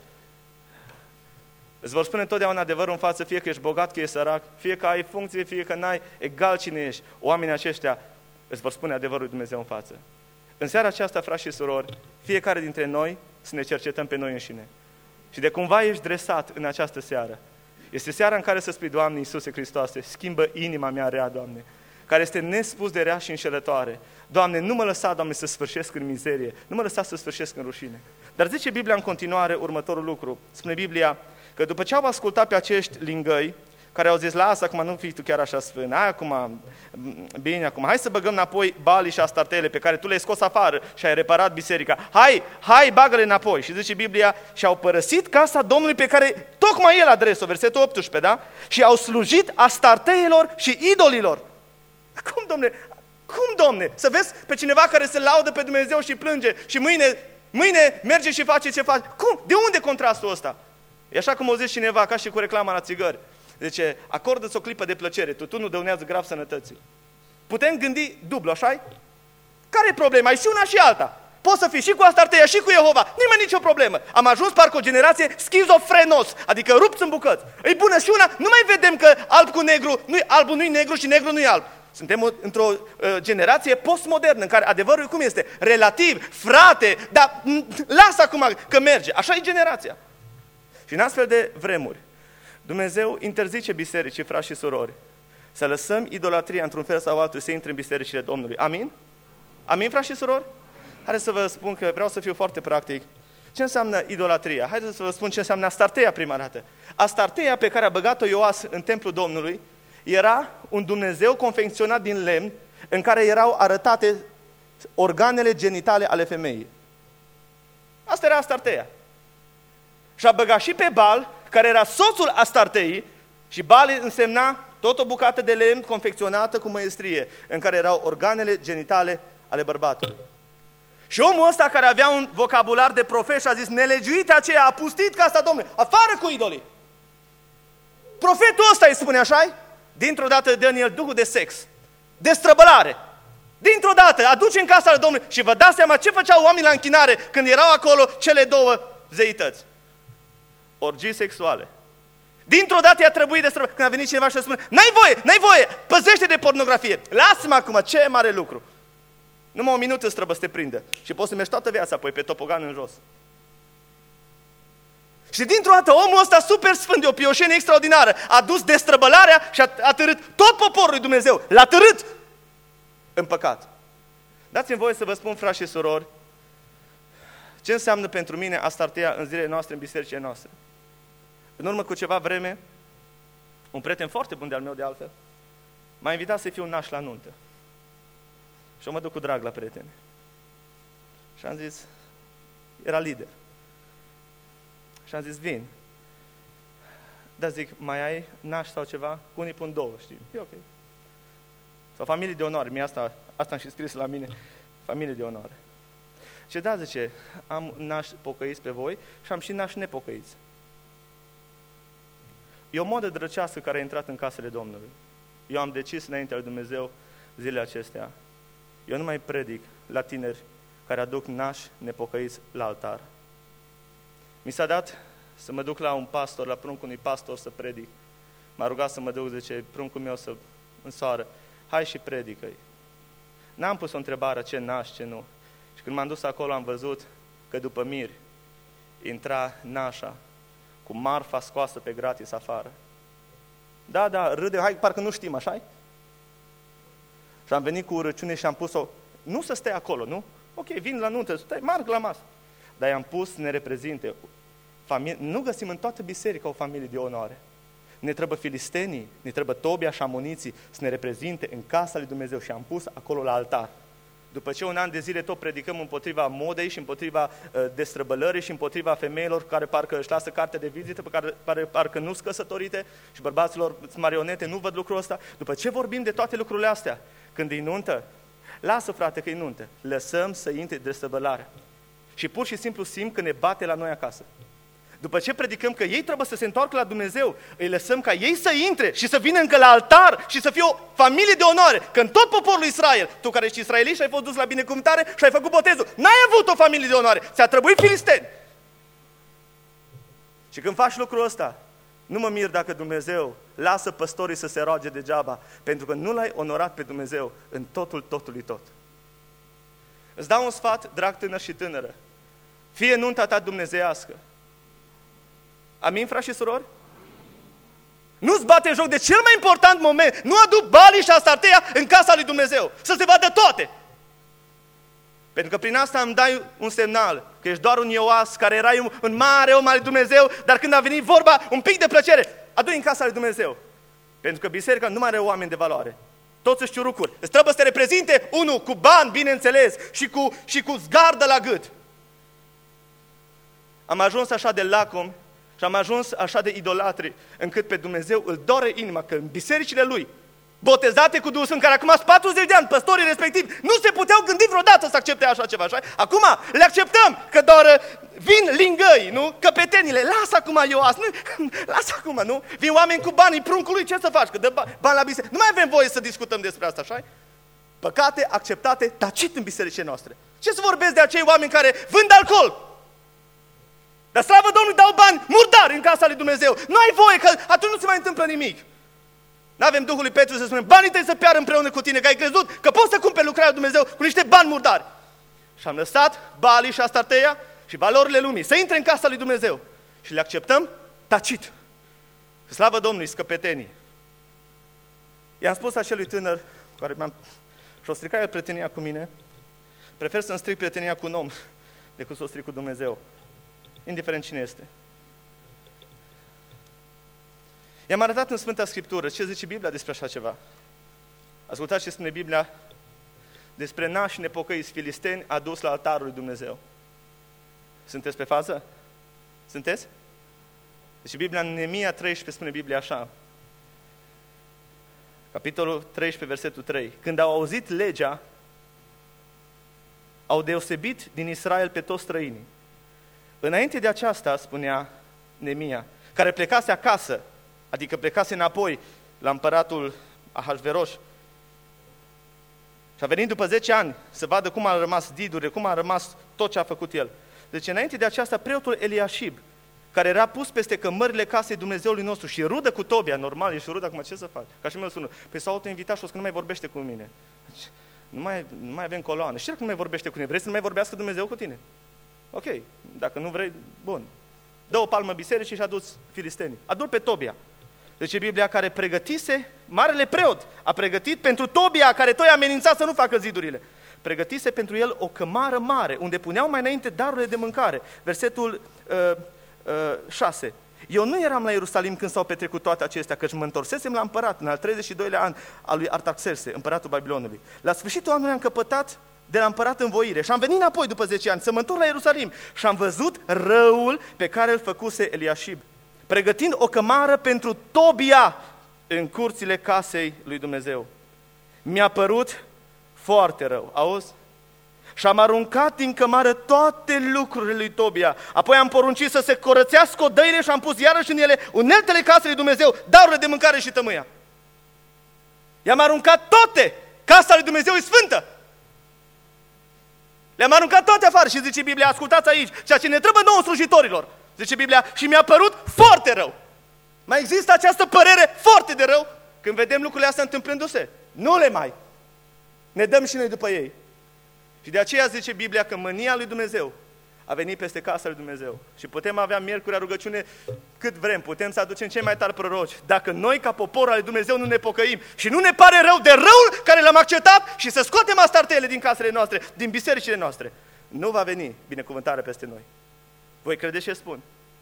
îți vor spune întotdeauna adevărul în față, fie că ești bogat, că ești sărac, fie că ai funcție, fie că n-ai, egal cine ești. Oamenii aceștia îți vor spune adevărul lui Dumnezeu în față. În seara aceasta, frați și surori, fiecare dintre noi să ne cercetăm pe noi înșine. Și de cumva ești dresat în această seară. Este seara în care să spui, Doamne Iisuse Hristoase, schimbă inima mea rea, Doamne, care este nespus de rea și înșelătoare. Doamne, nu mă lăsa, Doamne, să sfârșesc în mizerie, nu mă lăsa să sfârșesc în rușine. Dar zice Biblia în continuare următorul lucru. Spune Biblia că după ce au ascultat pe acești lingăi, care au zis, lasă, acum nu fii tu chiar așa sfânt, hai acum, bine acum, hai să băgăm înapoi Bali și Astartele pe care tu le-ai scos afară și ai reparat biserica, hai, hai, bagă-le înapoi. Și zice Biblia, și au părăsit casa Domnului pe care tocmai el adresă, versetul optsprezece, da? Și au slujit Astarteilor și idolilor. Cum, Domne? Cum, Domne? Să vezi pe cineva care se laudă pe Dumnezeu și plânge și mâine, mâine merge și face ce face. Cum? De unde contrastul ăsta? E așa cum o zis cineva, ca și cu reclama la țigări. Zice, acordă-ți o clipă de plăcere, tutunul dăunează grav sănătății. Putem gândi dublu, așa-i? Care e problema? Ai și una și alta. Poți să fii și cu Astarteia și cu Jehova, nimeni nicio problemă. Am ajuns parcă o generație schizofrenos, adică rupți în bucăți. E bună și una, nu mai vedem că alb cu negru, nu albul nu-i negru și negru nu-i alb. Suntem într-o uh, generație postmodernă în care adevărul cum este? Relativ, frate, dar lasă acum că merge. Așa e generația. Și în astfel de vremuri, Dumnezeu interzice bisericii, frați și surori, să lăsăm idolatria într-un fel sau altul să intre în bisericile Domnului. Amin? Amin, frați și surori? Haideți să vă spun că vreau să fiu foarte practic. Ce înseamnă idolatria? Haideți să vă spun ce înseamnă Astarteia prima dată. Astarteia pe care a băgat-o Ioas în templul Domnului era un Dumnezeu confecționat din lemn în care erau arătate organele genitale ale femeii. Asta era Astarteia. Și a băgat și pe Bal, care era soțul Astarteii, și Bal însemna tot o bucată de lemn confecționată cu măiestrie, în care erau organele genitale ale bărbatului. Și omul ăsta care avea un vocabular de profet și a zis, nelegiuită aceea a pustit casa Domnului, afară cu idolii. Profetul ăsta îi spune așa, dintr-o dată dă în el duhul de sex, de străbălare. Dintr-o dată, aduce în casa lui Domnului și vă dați seama ce făceau oamenii la închinare când erau acolo cele două zeități. Orgii sexuale. Dintr-o dată i-a trebuit de străbălare. Când a venit cineva și a spune, n-ai voie, n-ai voie, păzește de pornografie. Lasă-mă acum, ce mare lucru. Numai o minută străbă să te prindă. Și poți să mergi toată viața apoi pe topogan în jos. Și dintr-o dată omul ăsta super sfânt, de o pioșenie extraordinară, a dus destrăbălarea și a, a târât tot poporul lui Dumnezeu. L-a târât în păcat. Dați-mi voie să vă spun, frați și surori, ce înseamnă pentru mine astartea în zilele noastre, în bisericile noastre. În urmă cu ceva vreme, un prieten foarte bun de-al meu de altfel, m-a invitat să fiu naș la nuntă. Și eu mă duc cu drag la prieteni. Și am zis, era lider. Și am zis, vin. Dar zic, mai ai naș sau ceva? Unii pun două, știi? E ok. Sau familie de onoare, mie asta, asta am și scris la mine, familie de onoare. Și da, zice, am nași pocăiți pe voi și am și nași nepocăiți. E o modă drăcească care a intrat în casele Domnului. Eu am decis înaintea lui Dumnezeu zilele acestea. Eu nu mai predic la tineri care aduc nași nepocăiți la altar. Mi s-a dat să mă duc la un pastor, la pruncul unui pastor să predic. M-a rugat să mă duc, zice, pruncul meu să însoară. Hai și predică-i. N-am pus o întrebare, ce naș, ce nu. Și când m-am dus acolo am văzut că după mir intra nașa cu marfa scoasă pe gratis afară. Da, da, râde, hai, parcă nu știm, așa-i? Și am venit cu urăciune și am pus-o, nu să stai acolo, nu? Ok, vin la nuntă, stai, marg la masă. Dar i-am pus să ne reprezinte. Familie, nu găsim în toată biserica o familie de onoare. Ne trebuie filistenii, ne trebuie Tobia și amoniții să ne reprezinte în casa lui Dumnezeu și am pus acolo la altar. După ce un an de zile tot predicăm împotriva modei și împotriva uh, destrăbălării și împotriva femeilor care parcă își lasă carte de vizită, pe care pare, parcă nu sunt căsătorite și bărbaților sunt marionete, nu văd lucrul ăsta. După ce vorbim de toate lucrurile astea, când e nuntă, lasă frate că e nuntă, lăsăm să intre destrăbălarea. Și pur și simplu simt că ne bate la noi acasă. După ce predicăm că ei trebuie să se întoarcă la Dumnezeu, îi lăsăm ca ei să intre și să vină încă la altar și să fie o familie de onoare. Că în tot poporul Israel, tu care ești israelit și ai fost dus la binecuvântare și ai făcut botezul, n-ai avut o familie de onoare, ți-a trebuit filisteni. Și când faci lucrul ăsta, nu mă mir dacă Dumnezeu lasă păstorii să se roage degeaba, pentru că nu l-ai onorat pe Dumnezeu în totul, totului tot. Îți dau un sfat, drag tânăr și tânără, fie nunta ta dumnezeiască. Amin, frați și surori? Nu-ți bate joc de cel mai important moment. Nu aduc Bali și Astartea în casa lui Dumnezeu. Să se vadă toate. Pentru că prin asta îmi dai un semnal că ești doar un Ioas care erai un, un mare om al lui Dumnezeu, dar când a venit vorba, un pic de plăcere, adu-i în casa lui Dumnezeu. Pentru că biserica nu mai are oameni de valoare. Toți își ciurucuri. Îți trebuie să te reprezinte unul cu bani, bineînțeles, și cu, și cu zgardă la gât. Am ajuns așa de lacom și am ajuns așa de idolatri, încât pe Dumnezeu îl dore inima că în bisericile Lui, botezate cu Duhul Sfânt, care acum sunt patruzeci de ani, păstorii respectivi, nu se puteau gândi vreodată să accepte așa ceva, așa? Acum le acceptăm, că doar vin lingăi, nu? Căpetenile, lasă acum Ioas, nu? Lasă acum, nu? Vin oameni cu banii pruncului, ce să faci? Că dă bani la biserică. Nu mai avem voie să discutăm despre asta, așa? Păcate acceptate, tacit în bisericile noastre. Ce să vorbesc de acei oameni care vând alcool? Dar slavă Domnului, dau bani murdari în casa lui Dumnezeu. Nu ai voie, că atunci nu se mai întâmplă nimic. N-avem Duhul lui Petru să spunem, banii trebuie să piară împreună cu tine, că ai crezut că poți să cumperi lucrarea lui Dumnezeu cu niște bani murdari. Și am lăsat Bali și Astartea și valorile lumii să intre în casa lui Dumnezeu. Și le acceptăm tacit. Slavă Domnului, scăpetenii. I-am spus acelui tânăr, care mi-am... și-o stricat el prietenia cu mine, prefer să-mi stric prietenia cu un om decât să o stric cu Dumnezeu. Indiferent cine este. I-am arătat în Sfânta Scriptură ce zice Biblia despre așa ceva. Ascultați ce spune Biblia despre nași nepocăiți filisteni adus la altarul lui Dumnezeu. Sunteți pe fază? Sunteți? Deci Biblia în Neemia treisprezece spune Biblia așa. Capitolul treisprezece, versetul trei. Când au auzit legea, au deosebit din Israel pe toți străinii. Înainte de aceasta, spunea Neemia, care plecase acasă, adică plecase înapoi la împăratul Ahasveros, Și a venit după zece ani să vadă cum a rămas zidurile, cum a rămas tot ce a făcut el. Deci înainte de aceasta, preotul Eliașib, care era pus peste cămările casei Dumnezeului nostru și rudă cu Tobia, normal, ești rudă, acum ce să faci? Ca și mă sună, păi s-au autoinvitat și o să nu mai vorbește cu mine. Deci, nu, mai, nu mai avem coloană. Știi că nu mai vorbește cu tine? Vrei să nu mai vorbească Dumnezeu cu tine? Ok, dacă nu vrei, bun. Dă o palmă bisericii și a dus filistenii. Adu-l pe Tobia. Deci e Biblia care pregătise, marele preot, a pregătit pentru Tobia, care tot i-a amenințat să nu facă zidurile. Pregătise pentru el o cămară mare, unde puneau mai înainte darurile de mâncare. Versetul uh, uh, șase. Eu nu eram la Ierusalim când s-au petrecut toate acestea, căci mă întorsesem la împărat, în al treizeci și doilea an al lui Artaxerxe, împăratul Babilonului. La sfârșitul anului am căpătat de la împărat învoire și am venit înapoi după zece ani să mă întorc la Ierusalim și am văzut răul pe care îl făcuse Eliașib, pregătind o cămară pentru Tobia în curțile casei lui Dumnezeu. Mi-a părut foarte rău, auzi? Și am aruncat din cămară toate lucrurile lui Tobia. Apoi am poruncit să se curățească odăile și am pus iarăși în ele uneltele casei lui Dumnezeu, darurile de mâncare și tămâia. I-am aruncat toate! Casa lui Dumnezeu e sfântă! Le-am aruncat toate afară și zice Biblia, ascultați aici, ceea ce ne trebuie nouă slujitorilor. Zice Biblia, și mi-a părut foarte rău. Mai există această părere foarte de rău când vedem lucrurile astea întâmplându-se. Nu le mai. Ne dăm și noi după ei. Și de aceea zice Biblia că mânia lui Dumnezeu a venit peste casa lui Dumnezeu. Și putem avea miercurea rugăciune cât vrem, putem să aducem cei mai tari proroci. Dacă noi ca popor al lui Dumnezeu nu ne pocăim și nu ne pare rău de răul care l-am acceptat și să scoatem astartele din casele noastre, din bisericile noastre, nu va veni binecuvântarea peste noi. Voi credeți ce spun?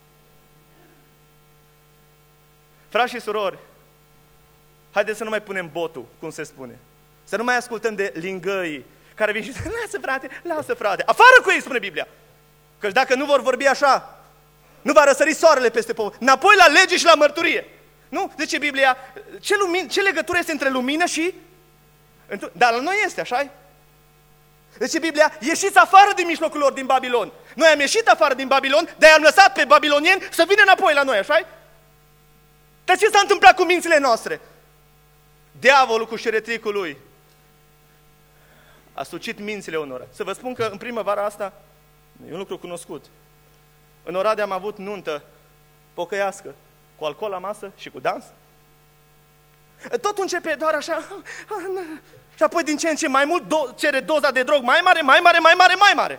Frați și surori, haideți să nu mai punem botul, cum se spune. Să nu mai ascultăm de lingăii care vin și zic, lasă frate, lasă frate. Afară cu ei, spune Biblia. Căci dacă nu vor vorbi așa, nu va răsări soarele peste popor. Înapoi la lege și la mărturie. Nu? Zice Biblia, ce, lumin, ce legătură este între lumină și... Dar la noi este, așa-i? Zice Biblia, ieșiți afară din mijlocul lor, din Babilon. Noi am ieșit afară din Babilon, dar i-am lăsat pe babilonieni să vină înapoi la noi, așa-i? Dar ce s-a întâmplat cu mințile noastre? Diavolul cu șeretricul lui a sucit mințile unora. Să vă spun că în primăvara asta, e un lucru cunoscut, în Oradea am avut nuntă pocăiască, cu alcool la masă și cu dans. Tot începe doar așa, și apoi din ce în ce mai mult do- cere doza de drog mai mare, mai mare, mai mare, mai mare.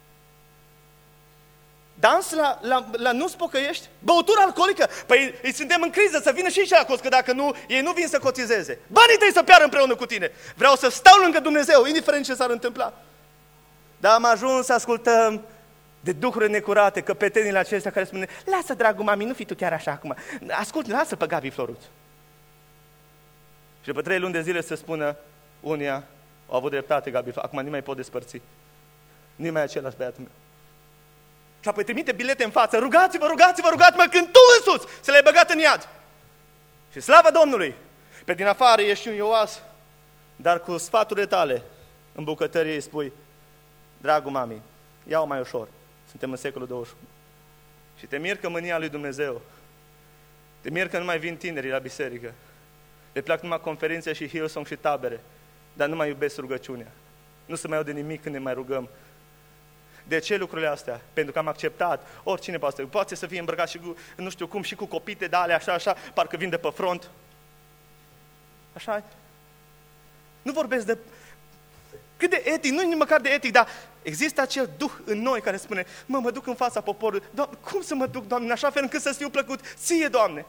Dans la, la, la nu-ți pocăiești? Băutură alcoolică? Păi îi suntem în criză, să vină și ei acolo, că dacă nu, ei nu vin să cotizeze. Banii tăi să piară împreună cu tine. Vreau să stau lângă Dumnezeu, indiferent ce s-ar întâmpla. Dar am ajuns să ascultăm de duhuri necurate, căpetenile acestea care spune, lasă, dragul mami, nu fi tu chiar așa acum. Ascult, lasă pe Gabi Floruț. Și după trei luni de zile să spună unia, au avut dreptate Gabi Floruț, acum nu mai pot despărți. Nu mai același băiatul meu. Și apoi trimite bilete în față, rugați-vă, rugați-vă, rugați-vă, când tu însuți să le-ai băgat în iad. Și slavă Domnului! Pe din afară ești un Ioas, dar cu sfaturile tale în bucătărie îi spui, dragul mami, ia-o mai ușor, suntem în secolul douăzeci și unu. Și te mir că mânia lui Dumnezeu, te mir că nu mai vin tinerii la biserică, le plac numai conferințe și Hillsong și tabere, dar nu mai iubesc rugăciunea. Nu se mai aude nimic când ne mai rugăm. De ce lucrurile astea? Pentru că am acceptat, oricine poate, poate să fie îmbrăcat și cu, nu știu cum, și cu copite de alea, așa, așa, parcă vin de pe front. Așa? Nu vorbesc de... Cât de etic, nu nici măcar de etic, dar există acel duh în noi care spune, mă, mă duc în fața poporului, Doamne, cum să mă duc, Doamne, în așa fel încât să-ți fiu plăcut ție, Doamne?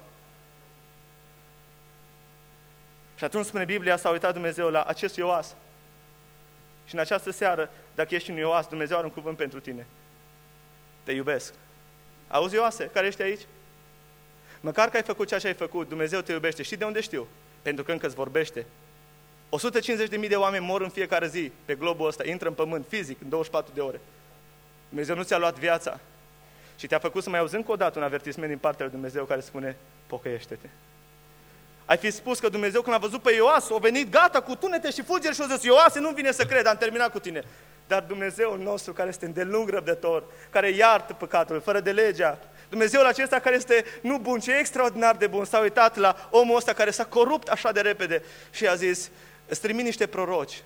Și atunci spune Biblia, s-a uitat Dumnezeu la acest Ioas. Și în această seară, dacă ești un Ioas, Dumnezeu are un cuvânt pentru tine. Te iubesc. Auzi, Ioase, care ești aici? Măcar că ai făcut ceea ce ai făcut, Dumnezeu te iubește. Știi de unde știu? Pentru că încă îți vorbește. o sută cincizeci de mii de oameni mor în fiecare zi pe globul ăsta, intră în pământ, fizic, în douăzeci și patru de ore. Dumnezeu nu ți-a luat viața și te-a făcut să mai auzi încă o dată un avertisment din partea lui Dumnezeu care spune, pocăiește-te. Ai fi spus că Dumnezeu, când a văzut pe Ioas, a venit gata cu tunete și fulgeri și a zis, Ioase, nu-mi vine să cred, am terminat cu tine. Dar Dumnezeul nostru, care este îndelung răbdător, care iartă păcatul, fără de legea, Dumnezeul acesta care este nu bun, ci extraordinar de bun, s-a uitat la omul ăsta care s-a corupt așa de repede și a zis, îți trimit niște proroci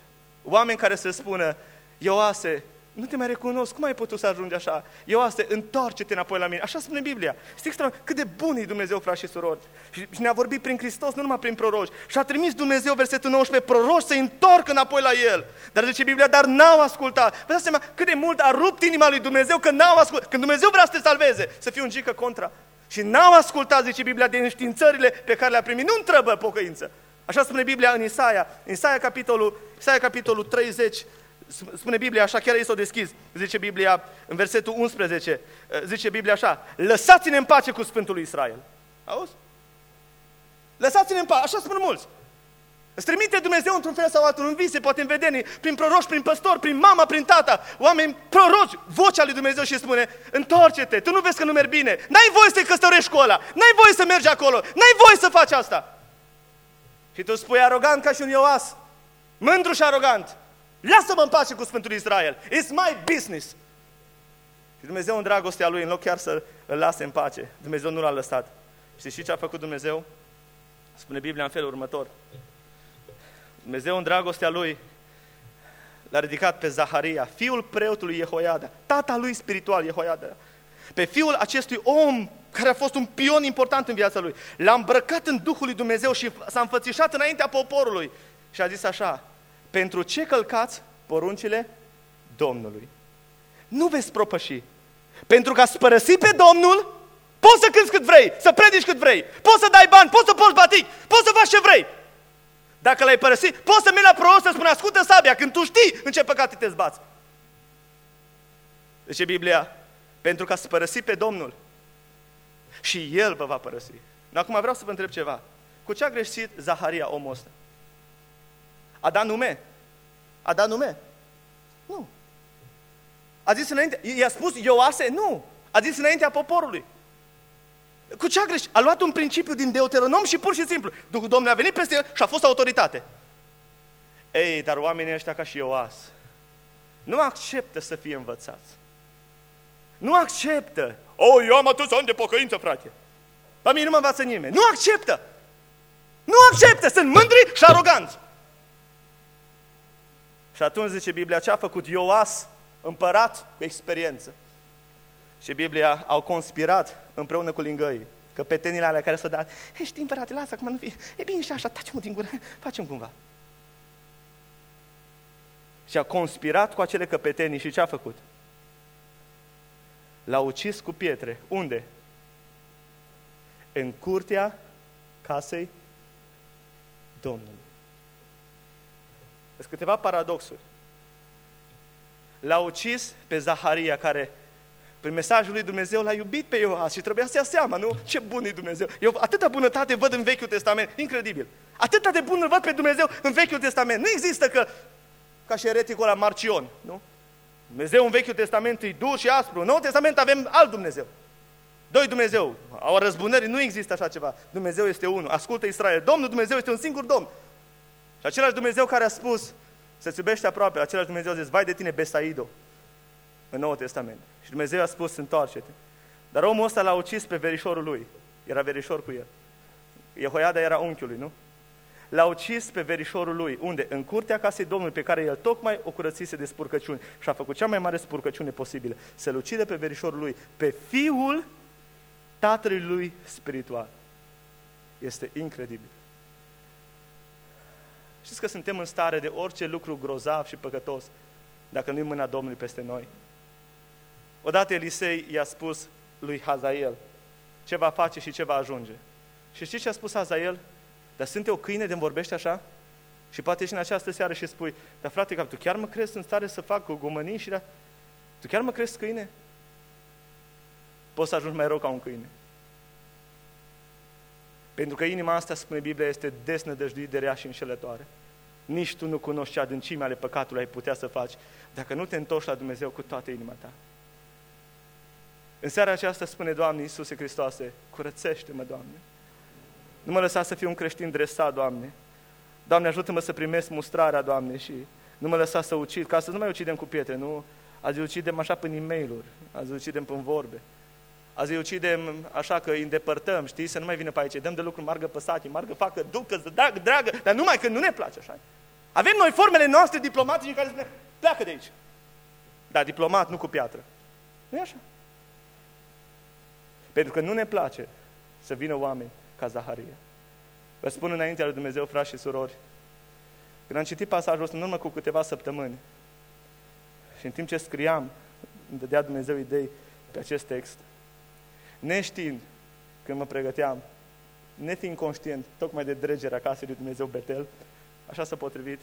oameni care să spună, Ioase, nu te mai recunosc, cum ai putut să ajungi așa? Ioase, întoarce-te înapoi la mine. Așa spune Biblia. Este extraordinar. Cât de bun e Dumnezeu, frați și surori. Și, și ne-a vorbit prin Hristos, nu numai prin proroci. Și a trimis Dumnezeu, versetul nouăsprezece, proroci să-i întorcă înapoi la El. Dar zice Biblia, dar n-au ascultat. Vă dați seama cât de mult a rupt inima lui Dumnezeu când n-au ascultat. Când Dumnezeu vrea să te salveze, să fii un gică contra. Și n-au ascultat, zice Biblia, de înștiințările pe care le-a primit. Nu întrebă pocăință. Așa spune Biblia în Isaia. În Isaia capitolul, Isaia capitolul treizeci, spune Biblia așa, chiar ei s-o deschis, zice Biblia în versetul unsprezece, zice Biblia așa, lăsați-ne în pace cu Sfântul lui Israel. Auzi? Lăsați-ne în pace, așa spun mulți. Îți trimite Dumnezeu într-un fel sau altul, în vise, poate în vedenii, prin proroși, prin păstori, prin mama, prin tata, oameni proroci, vocea lui Dumnezeu și spune, întoarce-te, tu nu vezi că nu mergi bine, n-ai voie să te căsătorești cu ăla, n-ai voie să mergi acolo, n-ai voie să faci asta. Și tu spui arogant ca și un Ioas, mândru și arogant, lasă-mă în pace cu Sfântul Israel, it's my business. Și Dumnezeu în dragostea Lui, în loc chiar să îl lase în pace, Dumnezeu nu l-a lăsat. Știți ce a făcut Dumnezeu? Spune Biblia în felul următor. Dumnezeu în dragostea Lui l-a ridicat pe Zaharia, fiul preotului Jehoiada, tata lui spiritual Jehoiada, pe fiul acestui om care a fost un pion important în viața lui. L-a îmbrăcat în Duhul lui Dumnezeu și s-a înfățișat înaintea poporului. Și a zis așa, pentru ce călcați poruncile Domnului? Nu veți propăși. Pentru că ați părăsit pe Domnul, poți să cânți cât vrei, să predici cât vrei, poți să dai bani, poți să porți batic, poți să faci ce vrei. Dacă l-ai părăsit, poți să mergi la proroc să spune, ascultă sabia, când tu știi în ce păcate te zbați. Zice Biblia, pentru că ați părăsit pe Domnul și El vă va părăsi. Acum vreau să vă întreb ceva. Cu ce a greșit Zaharia, omul ăsta? A dat nume? A dat nume? Nu. A zis înainte, i-a spus Ioase? Nu. A zis înaintea poporului. Cu ce a greșit? A luat un principiu din Deuteronom și pur și simplu Duhul Domnului a venit peste el și a fost autoritate. Ei, dar oamenii ăștia ca și Ioas nu acceptă să fie învățați. Nu acceptă. O, eu am atâția ani de pocăință, frate. La mine nu mă învață nimeni. Nu acceptă. Nu acceptă. Sunt mândri și aroganți. Și atunci zice Biblia, ce a făcut Ioas, împărat cu experiență. Și Biblia au conspirat împreună cu lingăii, căpetenile alea care s-au dat, e, știi, împărate, lasă, acum nu fie, e bine și așa, taci-mă din gură, facem cumva. Și a conspirat cu acele căpetenii și ce a făcut? L-a ucis cu pietre. Unde? În curtea casei Domnului. Sunt câteva paradoxuri. L-a ucis pe Zaharia, care prin mesajul lui Dumnezeu l-a iubit pe Ioas și trebuia să ia seama, nu? Ce bun e Dumnezeu! Eu atâta bunătate văd în Vechiul Testament, incredibil. Atâta de bun îl văd pe Dumnezeu în Vechiul Testament. Nu există că, ca și ereticul ăla Marcion, nu? Dumnezeu în Vechiul Testament e dur și aspru. În Noul Testament avem alt Dumnezeu. Doi Dumnezeu. Au răzbunări, nu există așa ceva. Dumnezeu este unul. Ascultă Israel. Domnul Dumnezeu este un singur Domn. Și același Dumnezeu care a spus să-ți iubești aproape, același Dumnezeu a zis, vai de tine, Besaido, în Noul Testament. Și Dumnezeu a spus, întoarce-te. Dar omul ăsta l-a ucis pe verișorul lui. Era verișor cu el. Jehoiada era unchiul lui, nu? L-a ucis pe verișorul lui. Unde? În curtea casei Domnului, pe care el tocmai o curățise de spurcăciuni. Și a făcut cea mai mare spurcăciune posibilă. Să-l ucide pe verișorul lui, pe fiul tatălui lui spiritual. Este incredibil. Știți că suntem în stare de orice lucru grozav și păcătos, dacă nu-i mâna Domnului peste noi. Odată Elisei i-a spus lui Hazael ce va face și ce va ajunge. Și știți ce a spus Hazael? Dar sunt eu câine de-mi vorbești așa? Și poate și în această seară și spui, dar frate, tu chiar mă crezi în stare să fac gomănii și da? Tu chiar mă crezi câine? Poți să ajungi mai rău ca un câine. Pentru că inima asta, spune Biblia, este desnădăjduit de rea și înșelătoare. Nici tu nu cunoști ce adâncime ale păcatului ai putea să faci dacă nu te întorci la Dumnezeu cu toată inima ta. În seara aceasta spune, Doamne Iisuse Hristoase, curățește-mă, Doamne. Nu mă lăsa să fiu un creștin dresat, Doamne. Doamne, ajută-mă să primesc mustrarea, Doamne, și nu mă lăsa să ucid, ca să nu mai ucidem cu pietre, nu? Azi ucidem așa prin e-mail-uri, azi ucidem prin vorbe. Azi îi ucidem așa că îi îndepărtăm, știi, să nu mai vină pe aici, dăm de lucru, margă pe sati, margă, facă, ducă, dragă, dragă, dar numai când nu ne place așa. Avem noi formele noastre diplomatice în care spune, pleacă de aici. Dar diplomat, nu cu piatră. Nu e așa? Pentru că nu ne place să vină oameni ca Zaharia. Vă spun înaintea lui Dumnezeu, frați și surori, când am citit pasajul ăsta în urmă cu câteva săptămâni și în timp ce scriam, îmi dădea Dumnezeu idei pe acest text, neștiind când mă pregăteam, nefiind conștient tocmai de dregerea casei lui Dumnezeu Betel, așa s-a potrivit,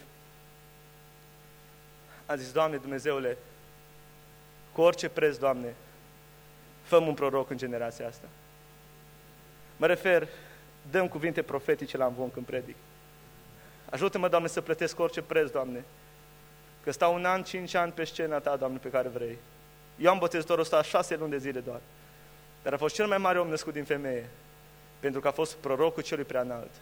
a zis, Doamne Dumnezeule, cu orice preț, Doamne, fă-mi un proroc în generația asta. Mă refer, dăm cuvinte profetice la învon când predic. Ajută-mă, Doamne, să plătesc orice preț, Doamne, că stau un an, cinci ani pe scena Ta, Doamne, pe care vrei. Ioan Botezătorul ăsta șase luni de zile doar, dar a fost cel mai mare om născut din femeie, pentru că a fost prorocul celui prea înalt.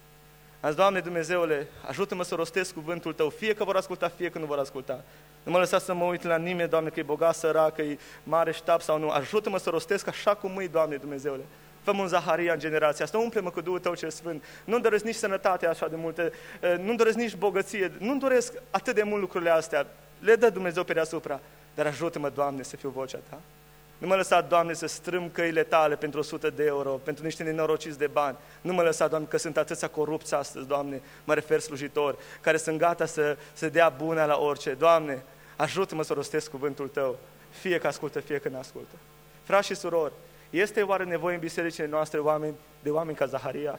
Am zis, Doamne Dumnezeule, ajută-mă să rostesc cuvântul Tău, fie că vor asculta, fie că nu vor asculta. Nu mă lăsa să mă uit la nimeni, Doamne, că e bogat, sărac, că e mare ștab sau nu. Ajută-mă să rostesc așa cum îi, Doamne Dumnezeule. Fă-mă un Zaharia în generația asta, umple-mă cu Duhul Tău cel Sfânt. Nu-mi doresc nici sănătate așa de multe, nu-mi doresc nici bogăție, nu-mi doresc atât de mult lucrurile astea. Le dă Dumnezeu pe deasupra, dar ajută-mă, Doamne, să fiu vocea Ta. Nu mă lăsa, Doamne, să strâm căile Tale pentru o sută de euro, pentru niște nenorociți de bani. Nu mă lăsa, Doamne, că sunt atâția corupți astăzi, Doamne, mă refer slujitori, care sunt gata să, să dea buna la orice. Doamne, ajută-mă să rostesc cuvântul Tău, fie că ascultă, fie că nu ascultă. Frați și surori, este oare nevoie în bisericile noastre oameni, de oameni ca Zaharia,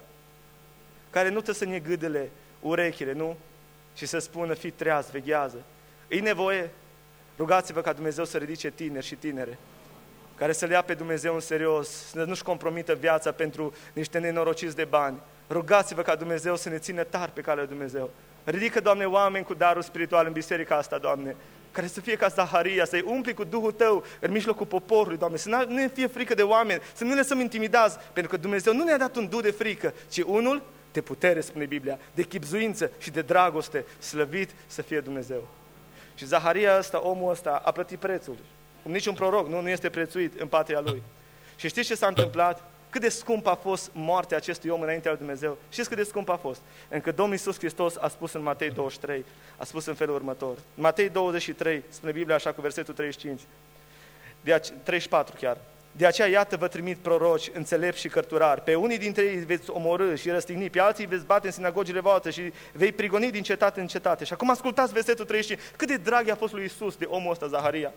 care nu trebuie să ne gâdele urechile, nu? Și să spună, fii treaz, veghează. E nevoie? Rugați-vă ca Dumnezeu să ridice tineri și tinere, care să le ia pe Dumnezeu în serios, să nu-și compromită viața pentru niște nenorociți de bani. Rugați-vă ca Dumnezeu să ne țină tari pe calea lui Dumnezeu. Ridică, Doamne, oameni cu darul spiritual în biserica asta, Doamne, care să fie ca Zaharia, să-i umpli cu Duhul Tău în mijlocul poporului, Doamne, să nu ne fie frică de oameni, să nu ne lăsăm intimidați, pentru că Dumnezeu nu ne-a dat un duh de frică, ci unul de putere, spune Biblia, de chibzuință și de dragoste, slăvit să fie Dumnezeu. Și Zaharia ăsta, omul ăsta, a plătit prețul. Cum niciun proroc nu, nu este prețuit în patria lui. Și știți ce s-a întâmplat? Cât de scump a fost moartea acestui om înaintea lui Dumnezeu? Știți cât de scump a fost? Încă Domnul Iisus Hristos a spus în Matei douăzeci și trei, a spus în felul următor. Matei douăzeci și trei, spune Biblia așa cu versetul treizeci și cinci, de ace- treizeci și patru chiar. De aceea, iată, vă trimit proroci, înțelepți și cărturari. Pe unii dintre ei veți omorâ și răstigni, pe alții veți bate în sinagogile voastre și vei prigoni din cetate în cetate. Și acum ascultați versetul treizeci și cinci. Cât de drag a fost lui Iisus de omul ăsta, Zaharia.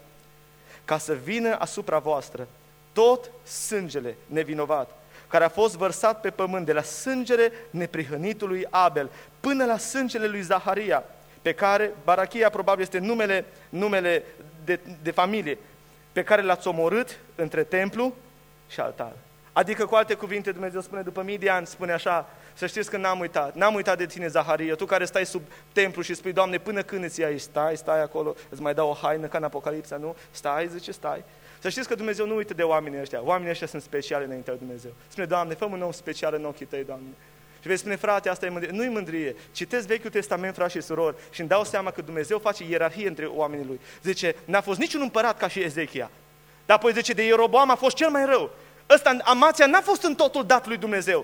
Ca să vină asupra voastră tot sângele nevinovat, care a fost vărsat pe pământ, de la sângele neprihănitului Abel, până la sângele lui Zaharia, pe care, Barachia probabil este numele, numele de, de familie, pe care l-ați omorât între templu și altar. Adică, cu alte cuvinte, Dumnezeu spune, după mii de ani, spune așa, să știți că n-am uitat, n-am uitat de tine, Zaharia, tu care stai sub templu și spui, Doamne, până când îți iei, stai, stai acolo, îți mai dau o haină ca în Apocalipsa, nu? Stai, zice, stai. Să știți că Dumnezeu nu uită de oamenii ăștia, oamenii ăștia sunt speciali înaintea lui Dumnezeu. Spune, Doamne, fă un om special în ochii Tăi, Doamne. Și vei spune, frate, asta e mândrie. Nu-i mândrie. Citesc Vechiul Testament, frați și surori, și îmi dau seama că Dumnezeu face ierarhie între oamenii Lui. Zice, n-a fost niciun împărat ca și Ezechia. Dar apoi zice, de Ieroboam a fost cel mai rău. Ăsta, Amația, n-a fost în totul dat lui Dumnezeu.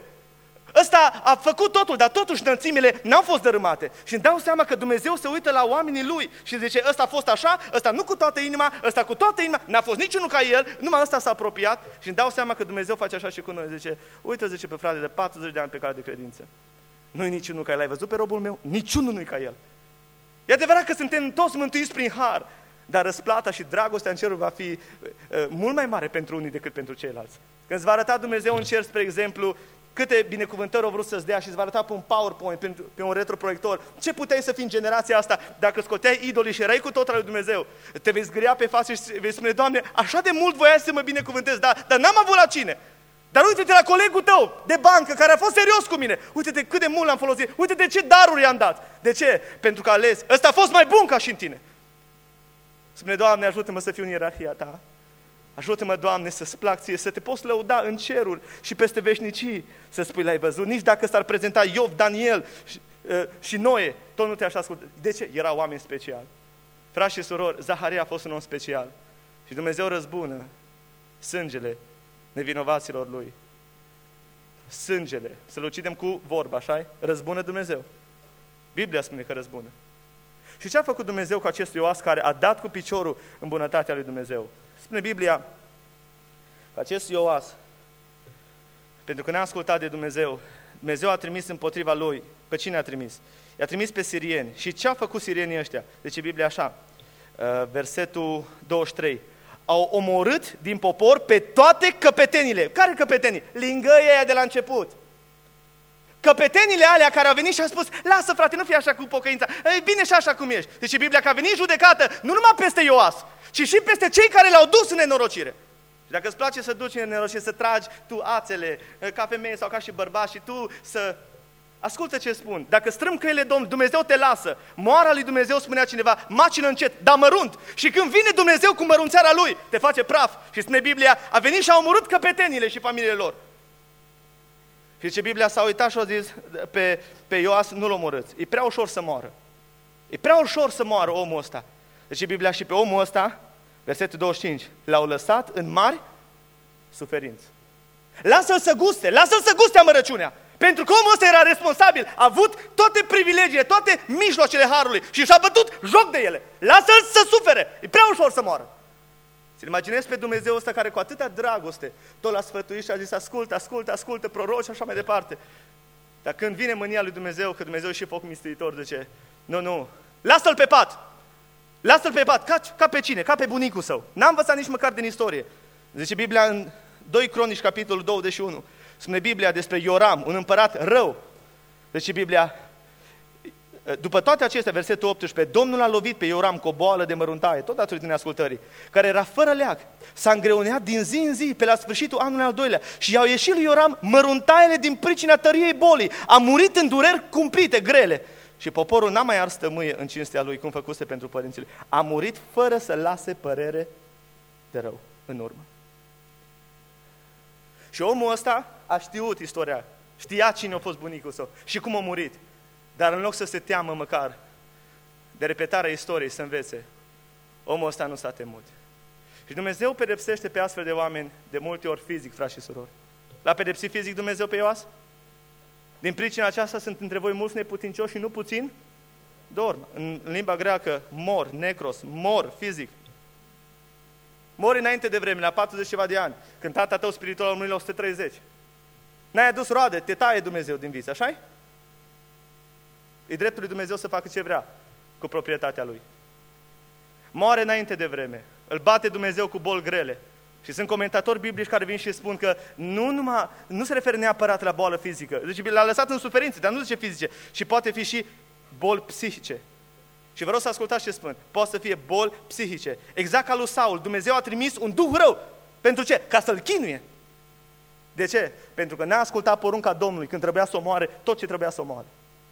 Ăsta a făcut totul, dar totuși înălțimile n-au fost dărâmate. Și îmi dau seama că Dumnezeu se uită la oamenii Lui și zice, ăsta a fost așa, ăsta nu cu toată inima, ăsta cu toată inima, n-a fost niciunul ca el, numai ăsta s-a apropiat. Și îmi dau seama că Dumnezeu face așa și cu noi. Zice, uite, zice, pe frate de patruzeci de ani pe care de credință. Nu-i niciunul ca el, ai văzut pe robul meu? Niciunul nu-i ca el. E adevărat că suntem toți mântuiți prin har, dar răsplata și dragostea în cerul va fi uh, mult mai mare pentru unii decât pentru ceilalți. Când îți va arăta Dumnezeu în cer, spre exemplu, câte binecuvântări au vrut să-ți dea și îți va arăta pe un PowerPoint, pe, pe un retroproiector, ce puteai să fii în generația asta dacă scoteai idolii și erai cu tot al lui Dumnezeu. Te vei zgâria pe față și vei spune, Doamne, așa de mult voiai să mă binecuvântezi, dar, dar n-am avut la cine. Dar uite-te la colegul tău de bancă care a fost serios cu mine. Uite-te cât de mult l-am folosit. Uite-te ce daruri i-am dat. De ce? Pentru că a ales. Ăsta a fost mai bun ca și în tine. Spune, Doamne, ajută-mă să fiu în ierarhia Ta. Ajută-mă, Doamne, să-ți plac ție, să te poți lăuda în ceruri și peste veșnicii, să spui, l-ai văzut. Nici dacă s-ar prezenta Iov, Daniel și, uh, și Noe, tot nu te așa ascultă. De ce? Erau oameni speciali. Frați și surori, Zaharia a fost un om special. Și Dumnezeu răzbună sângele nevinovaților lui. Sângele, să-l ucidem cu vorba, așa-i? Răzbună Dumnezeu. Biblia spune că răzbună. Și ce a făcut Dumnezeu cu acest Ioas care a dat cu piciorul în bunătatea lui Dumnezeu? Spune Biblia că acest Ioas, pentru că n-a ascultat de Dumnezeu, Dumnezeu a trimis împotriva lui. Pe cine a trimis? I-a trimis pe sirieni. Și ce a făcut sirienii ăștia? Deci Biblia așa, versetul douăzeci și trei. Au omorât din popor pe toate căpetenile. Care căpetenii? Lingăii aia de la început. Căpetenile alea care au venit și au spus, lasă frate, nu fii așa cu pocăința, e bine și așa cum ești. Deci Biblia că a venit judecată nu numai peste Ioas, ci și peste cei care l-au dus în nenorocire. Și dacă îți place să duci în nenorocire, să tragi tu ațele ca femeie sau ca și bărbat și tu să... Ascultă ce spun, dacă strâm căile Domnului, Dumnezeu te lasă. Moara lui Dumnezeu, spunea cineva, macină încet, dar mărunt. Și când vine Dumnezeu cu mărunțeara lui, te face praf. Și spune Biblia, a venit și a omorât căpetenile și familiile lor. Și ce Biblia s-a uitat și a zis pe, pe Ioas, nu-l omorâți. E prea ușor să moară. E prea ușor să moară omul ăsta. Deci Biblia și pe omul ăsta, versetul douăzeci și cinci, l-au lăsat în mari suferinți. Lasă-l să guste, lasă-l să guste amărăciunea. Pentru că omul ăsta era responsabil, a avut toate privilegiile, toate mijloacele harului și și-a bătut joc de ele. Lasă-l să sufere, e prea ușor să moară. Să-l imaginezi pe Dumnezeu ăsta care cu atâta dragoste tot l-a sfătuit și a zis, ascultă, ascultă, ascultă, proroci și așa mai departe. Dar când vine mânia lui Dumnezeu, că Dumnezeu e și foc mistuitor, zice, nu, nu, lasă-l pe pat, lasă-l pe pat, ca, ca pe cine? Ca pe bunicul său. N-am învățat nici măcar din istorie. Zice Biblia în doi Cronici, capitolul douăzeci și unu, spune Biblia despre Ioram, un împărat rău. Deci Biblia, după toate acestea, versetul optsprezece, Domnul a lovit pe Ioram cu o boală de măruntaie, tot datorită neascultării, care era fără leac. S-a îngreuneat din zi în zi, pe la sfârșitul anului al doilea, și i-au ieșit lui Ioram măruntaiele din pricina tăriei bolii. A murit în dureri cumplite, grele. Și poporul n-a mai ars tămâie în cinstea lui, cum făcuse pentru părinții lui. A murit fără să lase părere de rău în urmă. Și omul ăsta a știut istoria, știa cine a fost bunicul său și cum a murit. Dar în loc să se teamă măcar de repetarea istoriei, să învețe, omul ăsta nu s-a temut. Și Dumnezeu pedepsește pe astfel de oameni de multe ori fizic, frați și surori. L-a pedepsit fizic Dumnezeu pe Ioas? Din pricina aceasta sunt între voi mulți neputincioși și nu puțin dorm. În limba greacă, mor, necros, mor fizic. Mori înainte de vreme, la patruzeci ceva de ani, când tata tău spiritual a murit la o sută treizeci. N-ai adus roade, te taie Dumnezeu din viață, așa-i? E dreptul lui Dumnezeu să facă ce vrea cu proprietatea lui. Moare înainte de vreme, îl bate Dumnezeu cu boli grele. Și sunt comentatori biblici care vin și spun că nu, numai, nu se referă neapărat la boală fizică. Deci l-a lăsat în suferințe, dar nu zice fizice. Și poate fi și boli psihice. Și vă rog să ascultați ce spun. Poate să fie boli psihice. Exact ca lui Saul, Dumnezeu a trimis un duh rău. Pentru ce? Ca să-l chinuie. De ce? Pentru că n-a ascultat porunca Domnului când trebuia să omoare tot ce trebuia să omoare.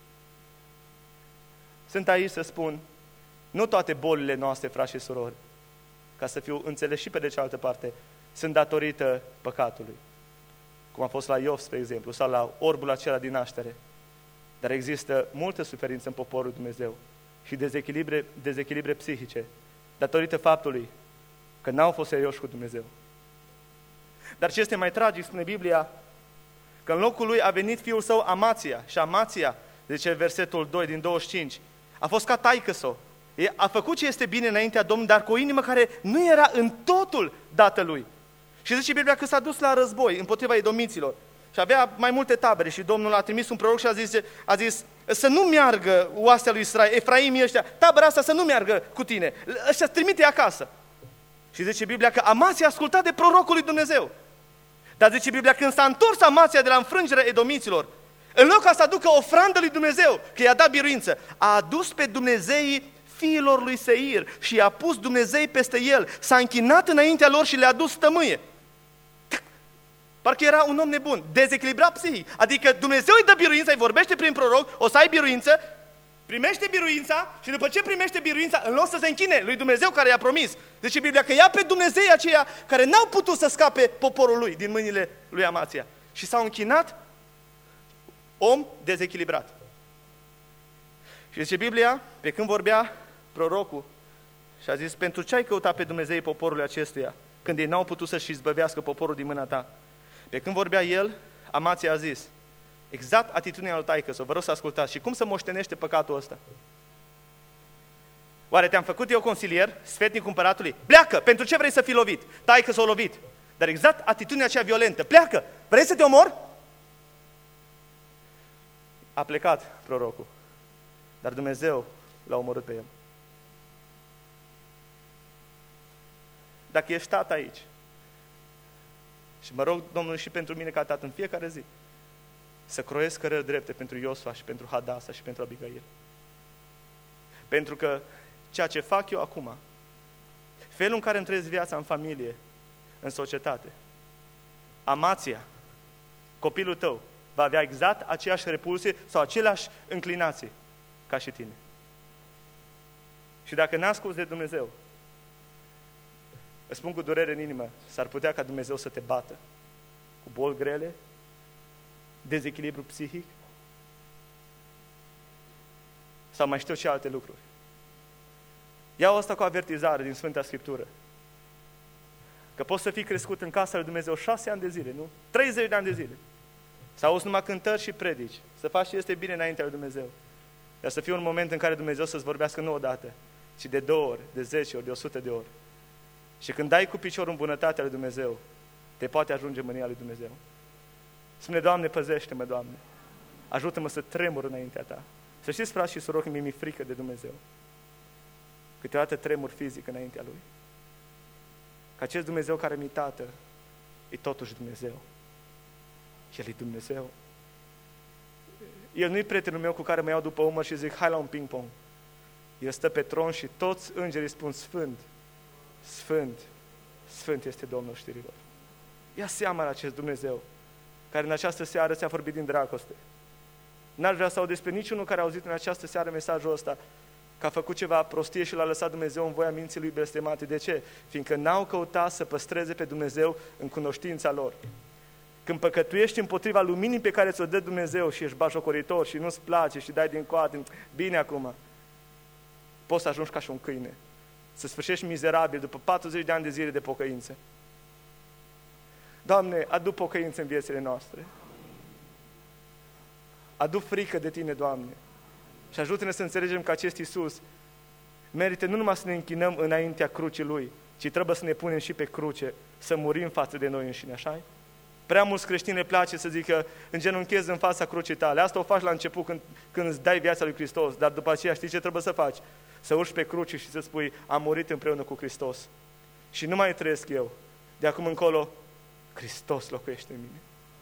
Sunt aici să spun, nu toate bolile noastre, frați și surori, ca să fiu înțeles și pe de cealaltă parte, sunt datorită păcatului. Cum a fost la Iov, spre exemplu, sau la orbul acela din naștere. Dar există multă suferință în poporul Dumnezeu și dezechilibre, dezechilibre psihice, datorită faptului că n-au fost serioși cu Dumnezeu. Dar ce este mai tragic, spune Biblia, că în locul lui a venit fiul său Amația. Și Amația, zice versetul doi din douăzeci și cinci, a fost ca taică-s-o. A făcut ce este bine înaintea Domnului, dar cu o inimă care nu era în totul dată lui. Și zice Biblia că s-a dus la război împotriva edomiților. Și avea mai multe tabere și Domnul a trimis un proroc și a zis, a zis să nu meargă oastea lui Israel, Efraimii ăștia, tabăra asta să nu meargă cu tine, ăștia trimite acasă. Și zice Biblia că Amația a ascultat de prorocul lui Dumnezeu. Dar zice Biblia, când s-a întors Amația de la înfrângerea edomiților, în loc ca să aducă ofrandă lui Dumnezeu, că i-a dat biruință, a adus pe dumnezeii fiilor lui Seir și i-a pus Dumnezei peste el, s-a închinat înaintea lor și le-a dus tămâie. Parcă era un om nebun, dezechilibrat psihic. Adică Dumnezeu îi dă biruința, îi vorbește prin proroc, o să ai biruință, primește biruința și după ce primește biruința, în loc să se închine lui Dumnezeu care i-a promis, zice Biblia că ia pe Dumnezei aceia care n-au putut să scape poporul lui din mâinile lui Amația. Și s-au închinat, om dezechilibrat. Și zice Biblia, pe când vorbea prorocul, și a zis, pentru ce ai căutat pe Dumnezei poporului acestuia, când ei n-au putut să-și izbăvească poporul din mâna ta? Pe când vorbea el, Amația a zis, exact atitudinea lui taică-s-o, vă rog să ascultați, și cum să moștenește păcatul ăsta? Oare te-am făcut eu consilier, sfetnic împăratului? Pleacă! Pentru ce vrei să fii lovit? Tai că s-a lovit. Dar exact atitudinea aceea violentă. Pleacă! Vrei să te omor? A plecat prorocul. Dar Dumnezeu l-a omorât pe el. Dacă ești tată aici, și mă rog Domnul și pentru mine ca tată în fiecare zi, să croiesc cărări drepte pentru Iosua și pentru Hadasa și pentru Abigail. Pentru că ceea ce fac eu acum, felul în care îmi trăiesc viața în familie, în societate, amația, copilul tău, va avea exact aceeași repulsie sau aceleași înclinații ca și tine. Și dacă n-asculți de Dumnezeu, îți spun cu durere în inimă, s-ar putea ca Dumnezeu să te bată cu boli grele, dezechilibru psihic sau mai știu ce alte lucruri. Iau asta cu avertizare din Sfânta Scriptură. Că poți să fii crescut în casa lui Dumnezeu șase ani de zile, nu? treizeci de ani de zile. Să auzi numai cântări și predici, să faci ce este bine înaintea lui Dumnezeu. Dar să fie un moment în care Dumnezeu să-ți vorbească nu odată, ci de două ori, de zece ori, de o sută de ori. Și când dai cu piciorul în bunătatea lui Dumnezeu, te poate ajunge mânia lui Dumnezeu. Spune, Doamne, păzește-mă, Doamne. Ajută-mă să tremur înaintea Ta. Să știți, frați și surori, mi-e frică de Dumnezeu. Câteodată tremur fizic înaintea Lui. Că acest Dumnezeu care mi-e Tată, e totuși Dumnezeu. El e Dumnezeu. El nu-i prietenul meu cu care mă iau după umăr și zic, hai la un ping-pong. El stă pe tron și toți îngerii spun, Sfânt, Sfânt, Sfânt este Domnul știrilor. Ia seama la acest Dumnezeu, care în această seară ți-a vorbit din dragoste. N-aș vrea să aud despre niciunul care a auzit în această seară mesajul ăsta, că a făcut ceva prostie și l-a lăsat Dumnezeu în voia minții lui blestemate. De ce? Fiindcă n-au căutat să păstreze pe Dumnezeu în cunoștința lor. Când păcătuiești împotriva luminii pe care ți-o dă Dumnezeu și ești bajocoritor și nu-ți place și dai din coate, bine acum, poți să ajungi ca și un câine, să sfârșești mizerabil după patruzeci de ani de zile de pocăință. Doamne, adu pocăință în viețile noastre. Adu frică de Tine, Doamne. Și ajută-ne să înțelegem că acest Iisus merită nu numai să ne închinăm înaintea crucii Lui, ci trebuie să ne punem și pe cruce, să murim față de noi înșine, așa-i? Prea mulți creștini le place să zică, îngenunchez în fața crucii tale. Asta o faci la început când, când îți dai viața lui Hristos, dar după aceea știi ce trebuie să faci? Să urci pe cruce și să spui, am murit împreună cu Hristos. Și nu mai trăiesc eu. De acum încolo, Hristos locuiește în mine.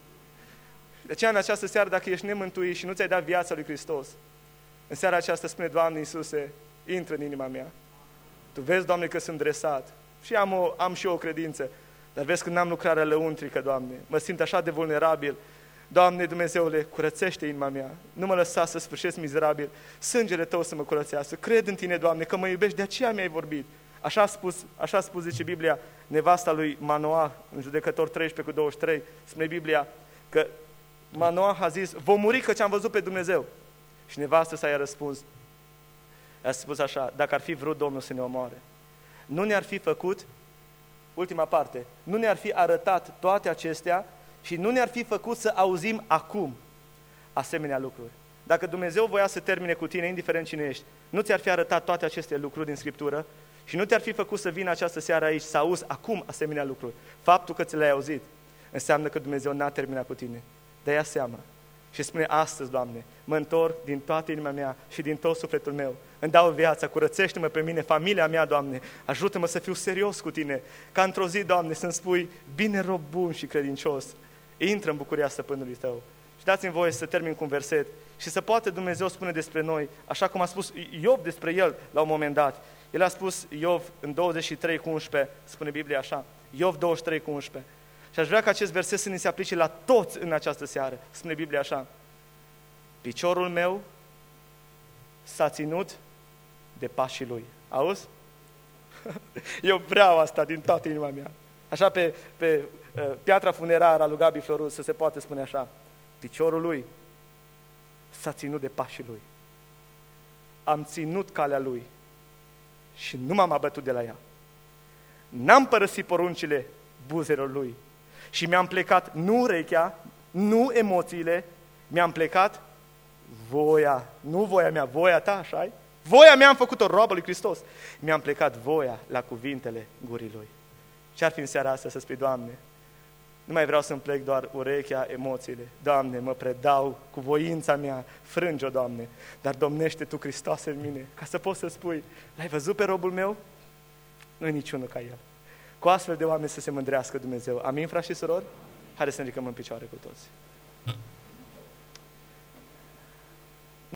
De aceea, în această seară, dacă ești nemântuit și nu ți-ai dat viața lui Hristos, în seara aceasta spune, Doamne Iisuse, intră în inima mea. Tu vezi, Doamne, că sunt dresat și am, o, am și eu o credință, dar vezi că n-am lucrarea lăuntrică, Doamne, mă simt așa de vulnerabil. Doamne, Dumnezeule, curățește inima mea, nu mă lăsa să sfârșesc mizerabil, sângele Tău să mă curățească. Cred în Tine, Doamne, că mă iubești, de aceea mi-ai vorbit. Așa a spus, așa a spus, zice Biblia, nevasta lui Manoah, în Judecător treisprezece cu douăzeci și trei, spune Biblia că Manoah a zis, vom muri căci am văzut pe Dumnezeu. Și nevastă sa i-a răspuns, a spus așa, dacă ar fi vrut Domnul să ne omoare, nu ne-ar fi făcut, ultima parte, nu ne-ar fi arătat toate acestea și nu ne-ar fi făcut să auzim acum asemenea lucruri. Dacă Dumnezeu voia să termine cu tine, indiferent cine ești, nu ți-ar fi arătat toate aceste lucruri din Scriptură și nu te-ar fi făcut să vină această seară aici să auzi acum asemenea lucruri. Faptul că ți le-ai auzit înseamnă că Dumnezeu n-a terminat cu tine. Dă ia seama și spune, astăzi, Doamne, mă întorc din toată inima mea și din tot sufletul meu. Îmi dau viața, curățește-mă pe mine, familia mea, Doamne, ajută-mă să fiu serios cu Tine, ca într-o zi, Doamne, să-mi spui, bine rob bun și credincios, intră în bucuria stăpânului Tău. Și dați-mi voie să termin cu un verset și să poate Dumnezeu spune despre noi, așa cum a spus Iov despre el la un moment dat. El a spus, Iov, în douăzeci și trei cu unsprezece, spune Biblia așa, Iov douăzeci și trei cu unsprezece. Și aș vrea ca acest verset să ne se aplice la toți în această seară. Spune Biblia așa, piciorul meu s-a ținut de pașii lui. Auzi? Eu vreau asta din toată inima mea. Așa pe, pe uh, piatra funerară a lui Gabi Floruz să se poate spune așa, piciorul lui s-a ținut de pașii lui. Am ținut calea lui și nu m-am abătut de la ea. N-am părăsit poruncile buzelor lui și mi-am plecat nu urechea, nu emoțiile, mi-am plecat voia, nu voia mea, voia ta, așa-i? Voia mea am făcut-o robă lui Hristos. Mi-am plecat voia la cuvintele gurii Lui. Ce-ar fi în seara asta să spui, Doamne, nu mai vreau să-mi plec doar urechea, emoțiile. Doamne, mă predau cu voința mea, frânge-o, Doamne, dar domnește Tu, Hristos, în mine, ca să poți să spui, l-ai văzut pe robul meu? Nu e niciunul ca el. Cu astfel de oameni să se mândrească Dumnezeu. Amin, frați și surori? Haideți să ne ridicăm în picioare cu toți.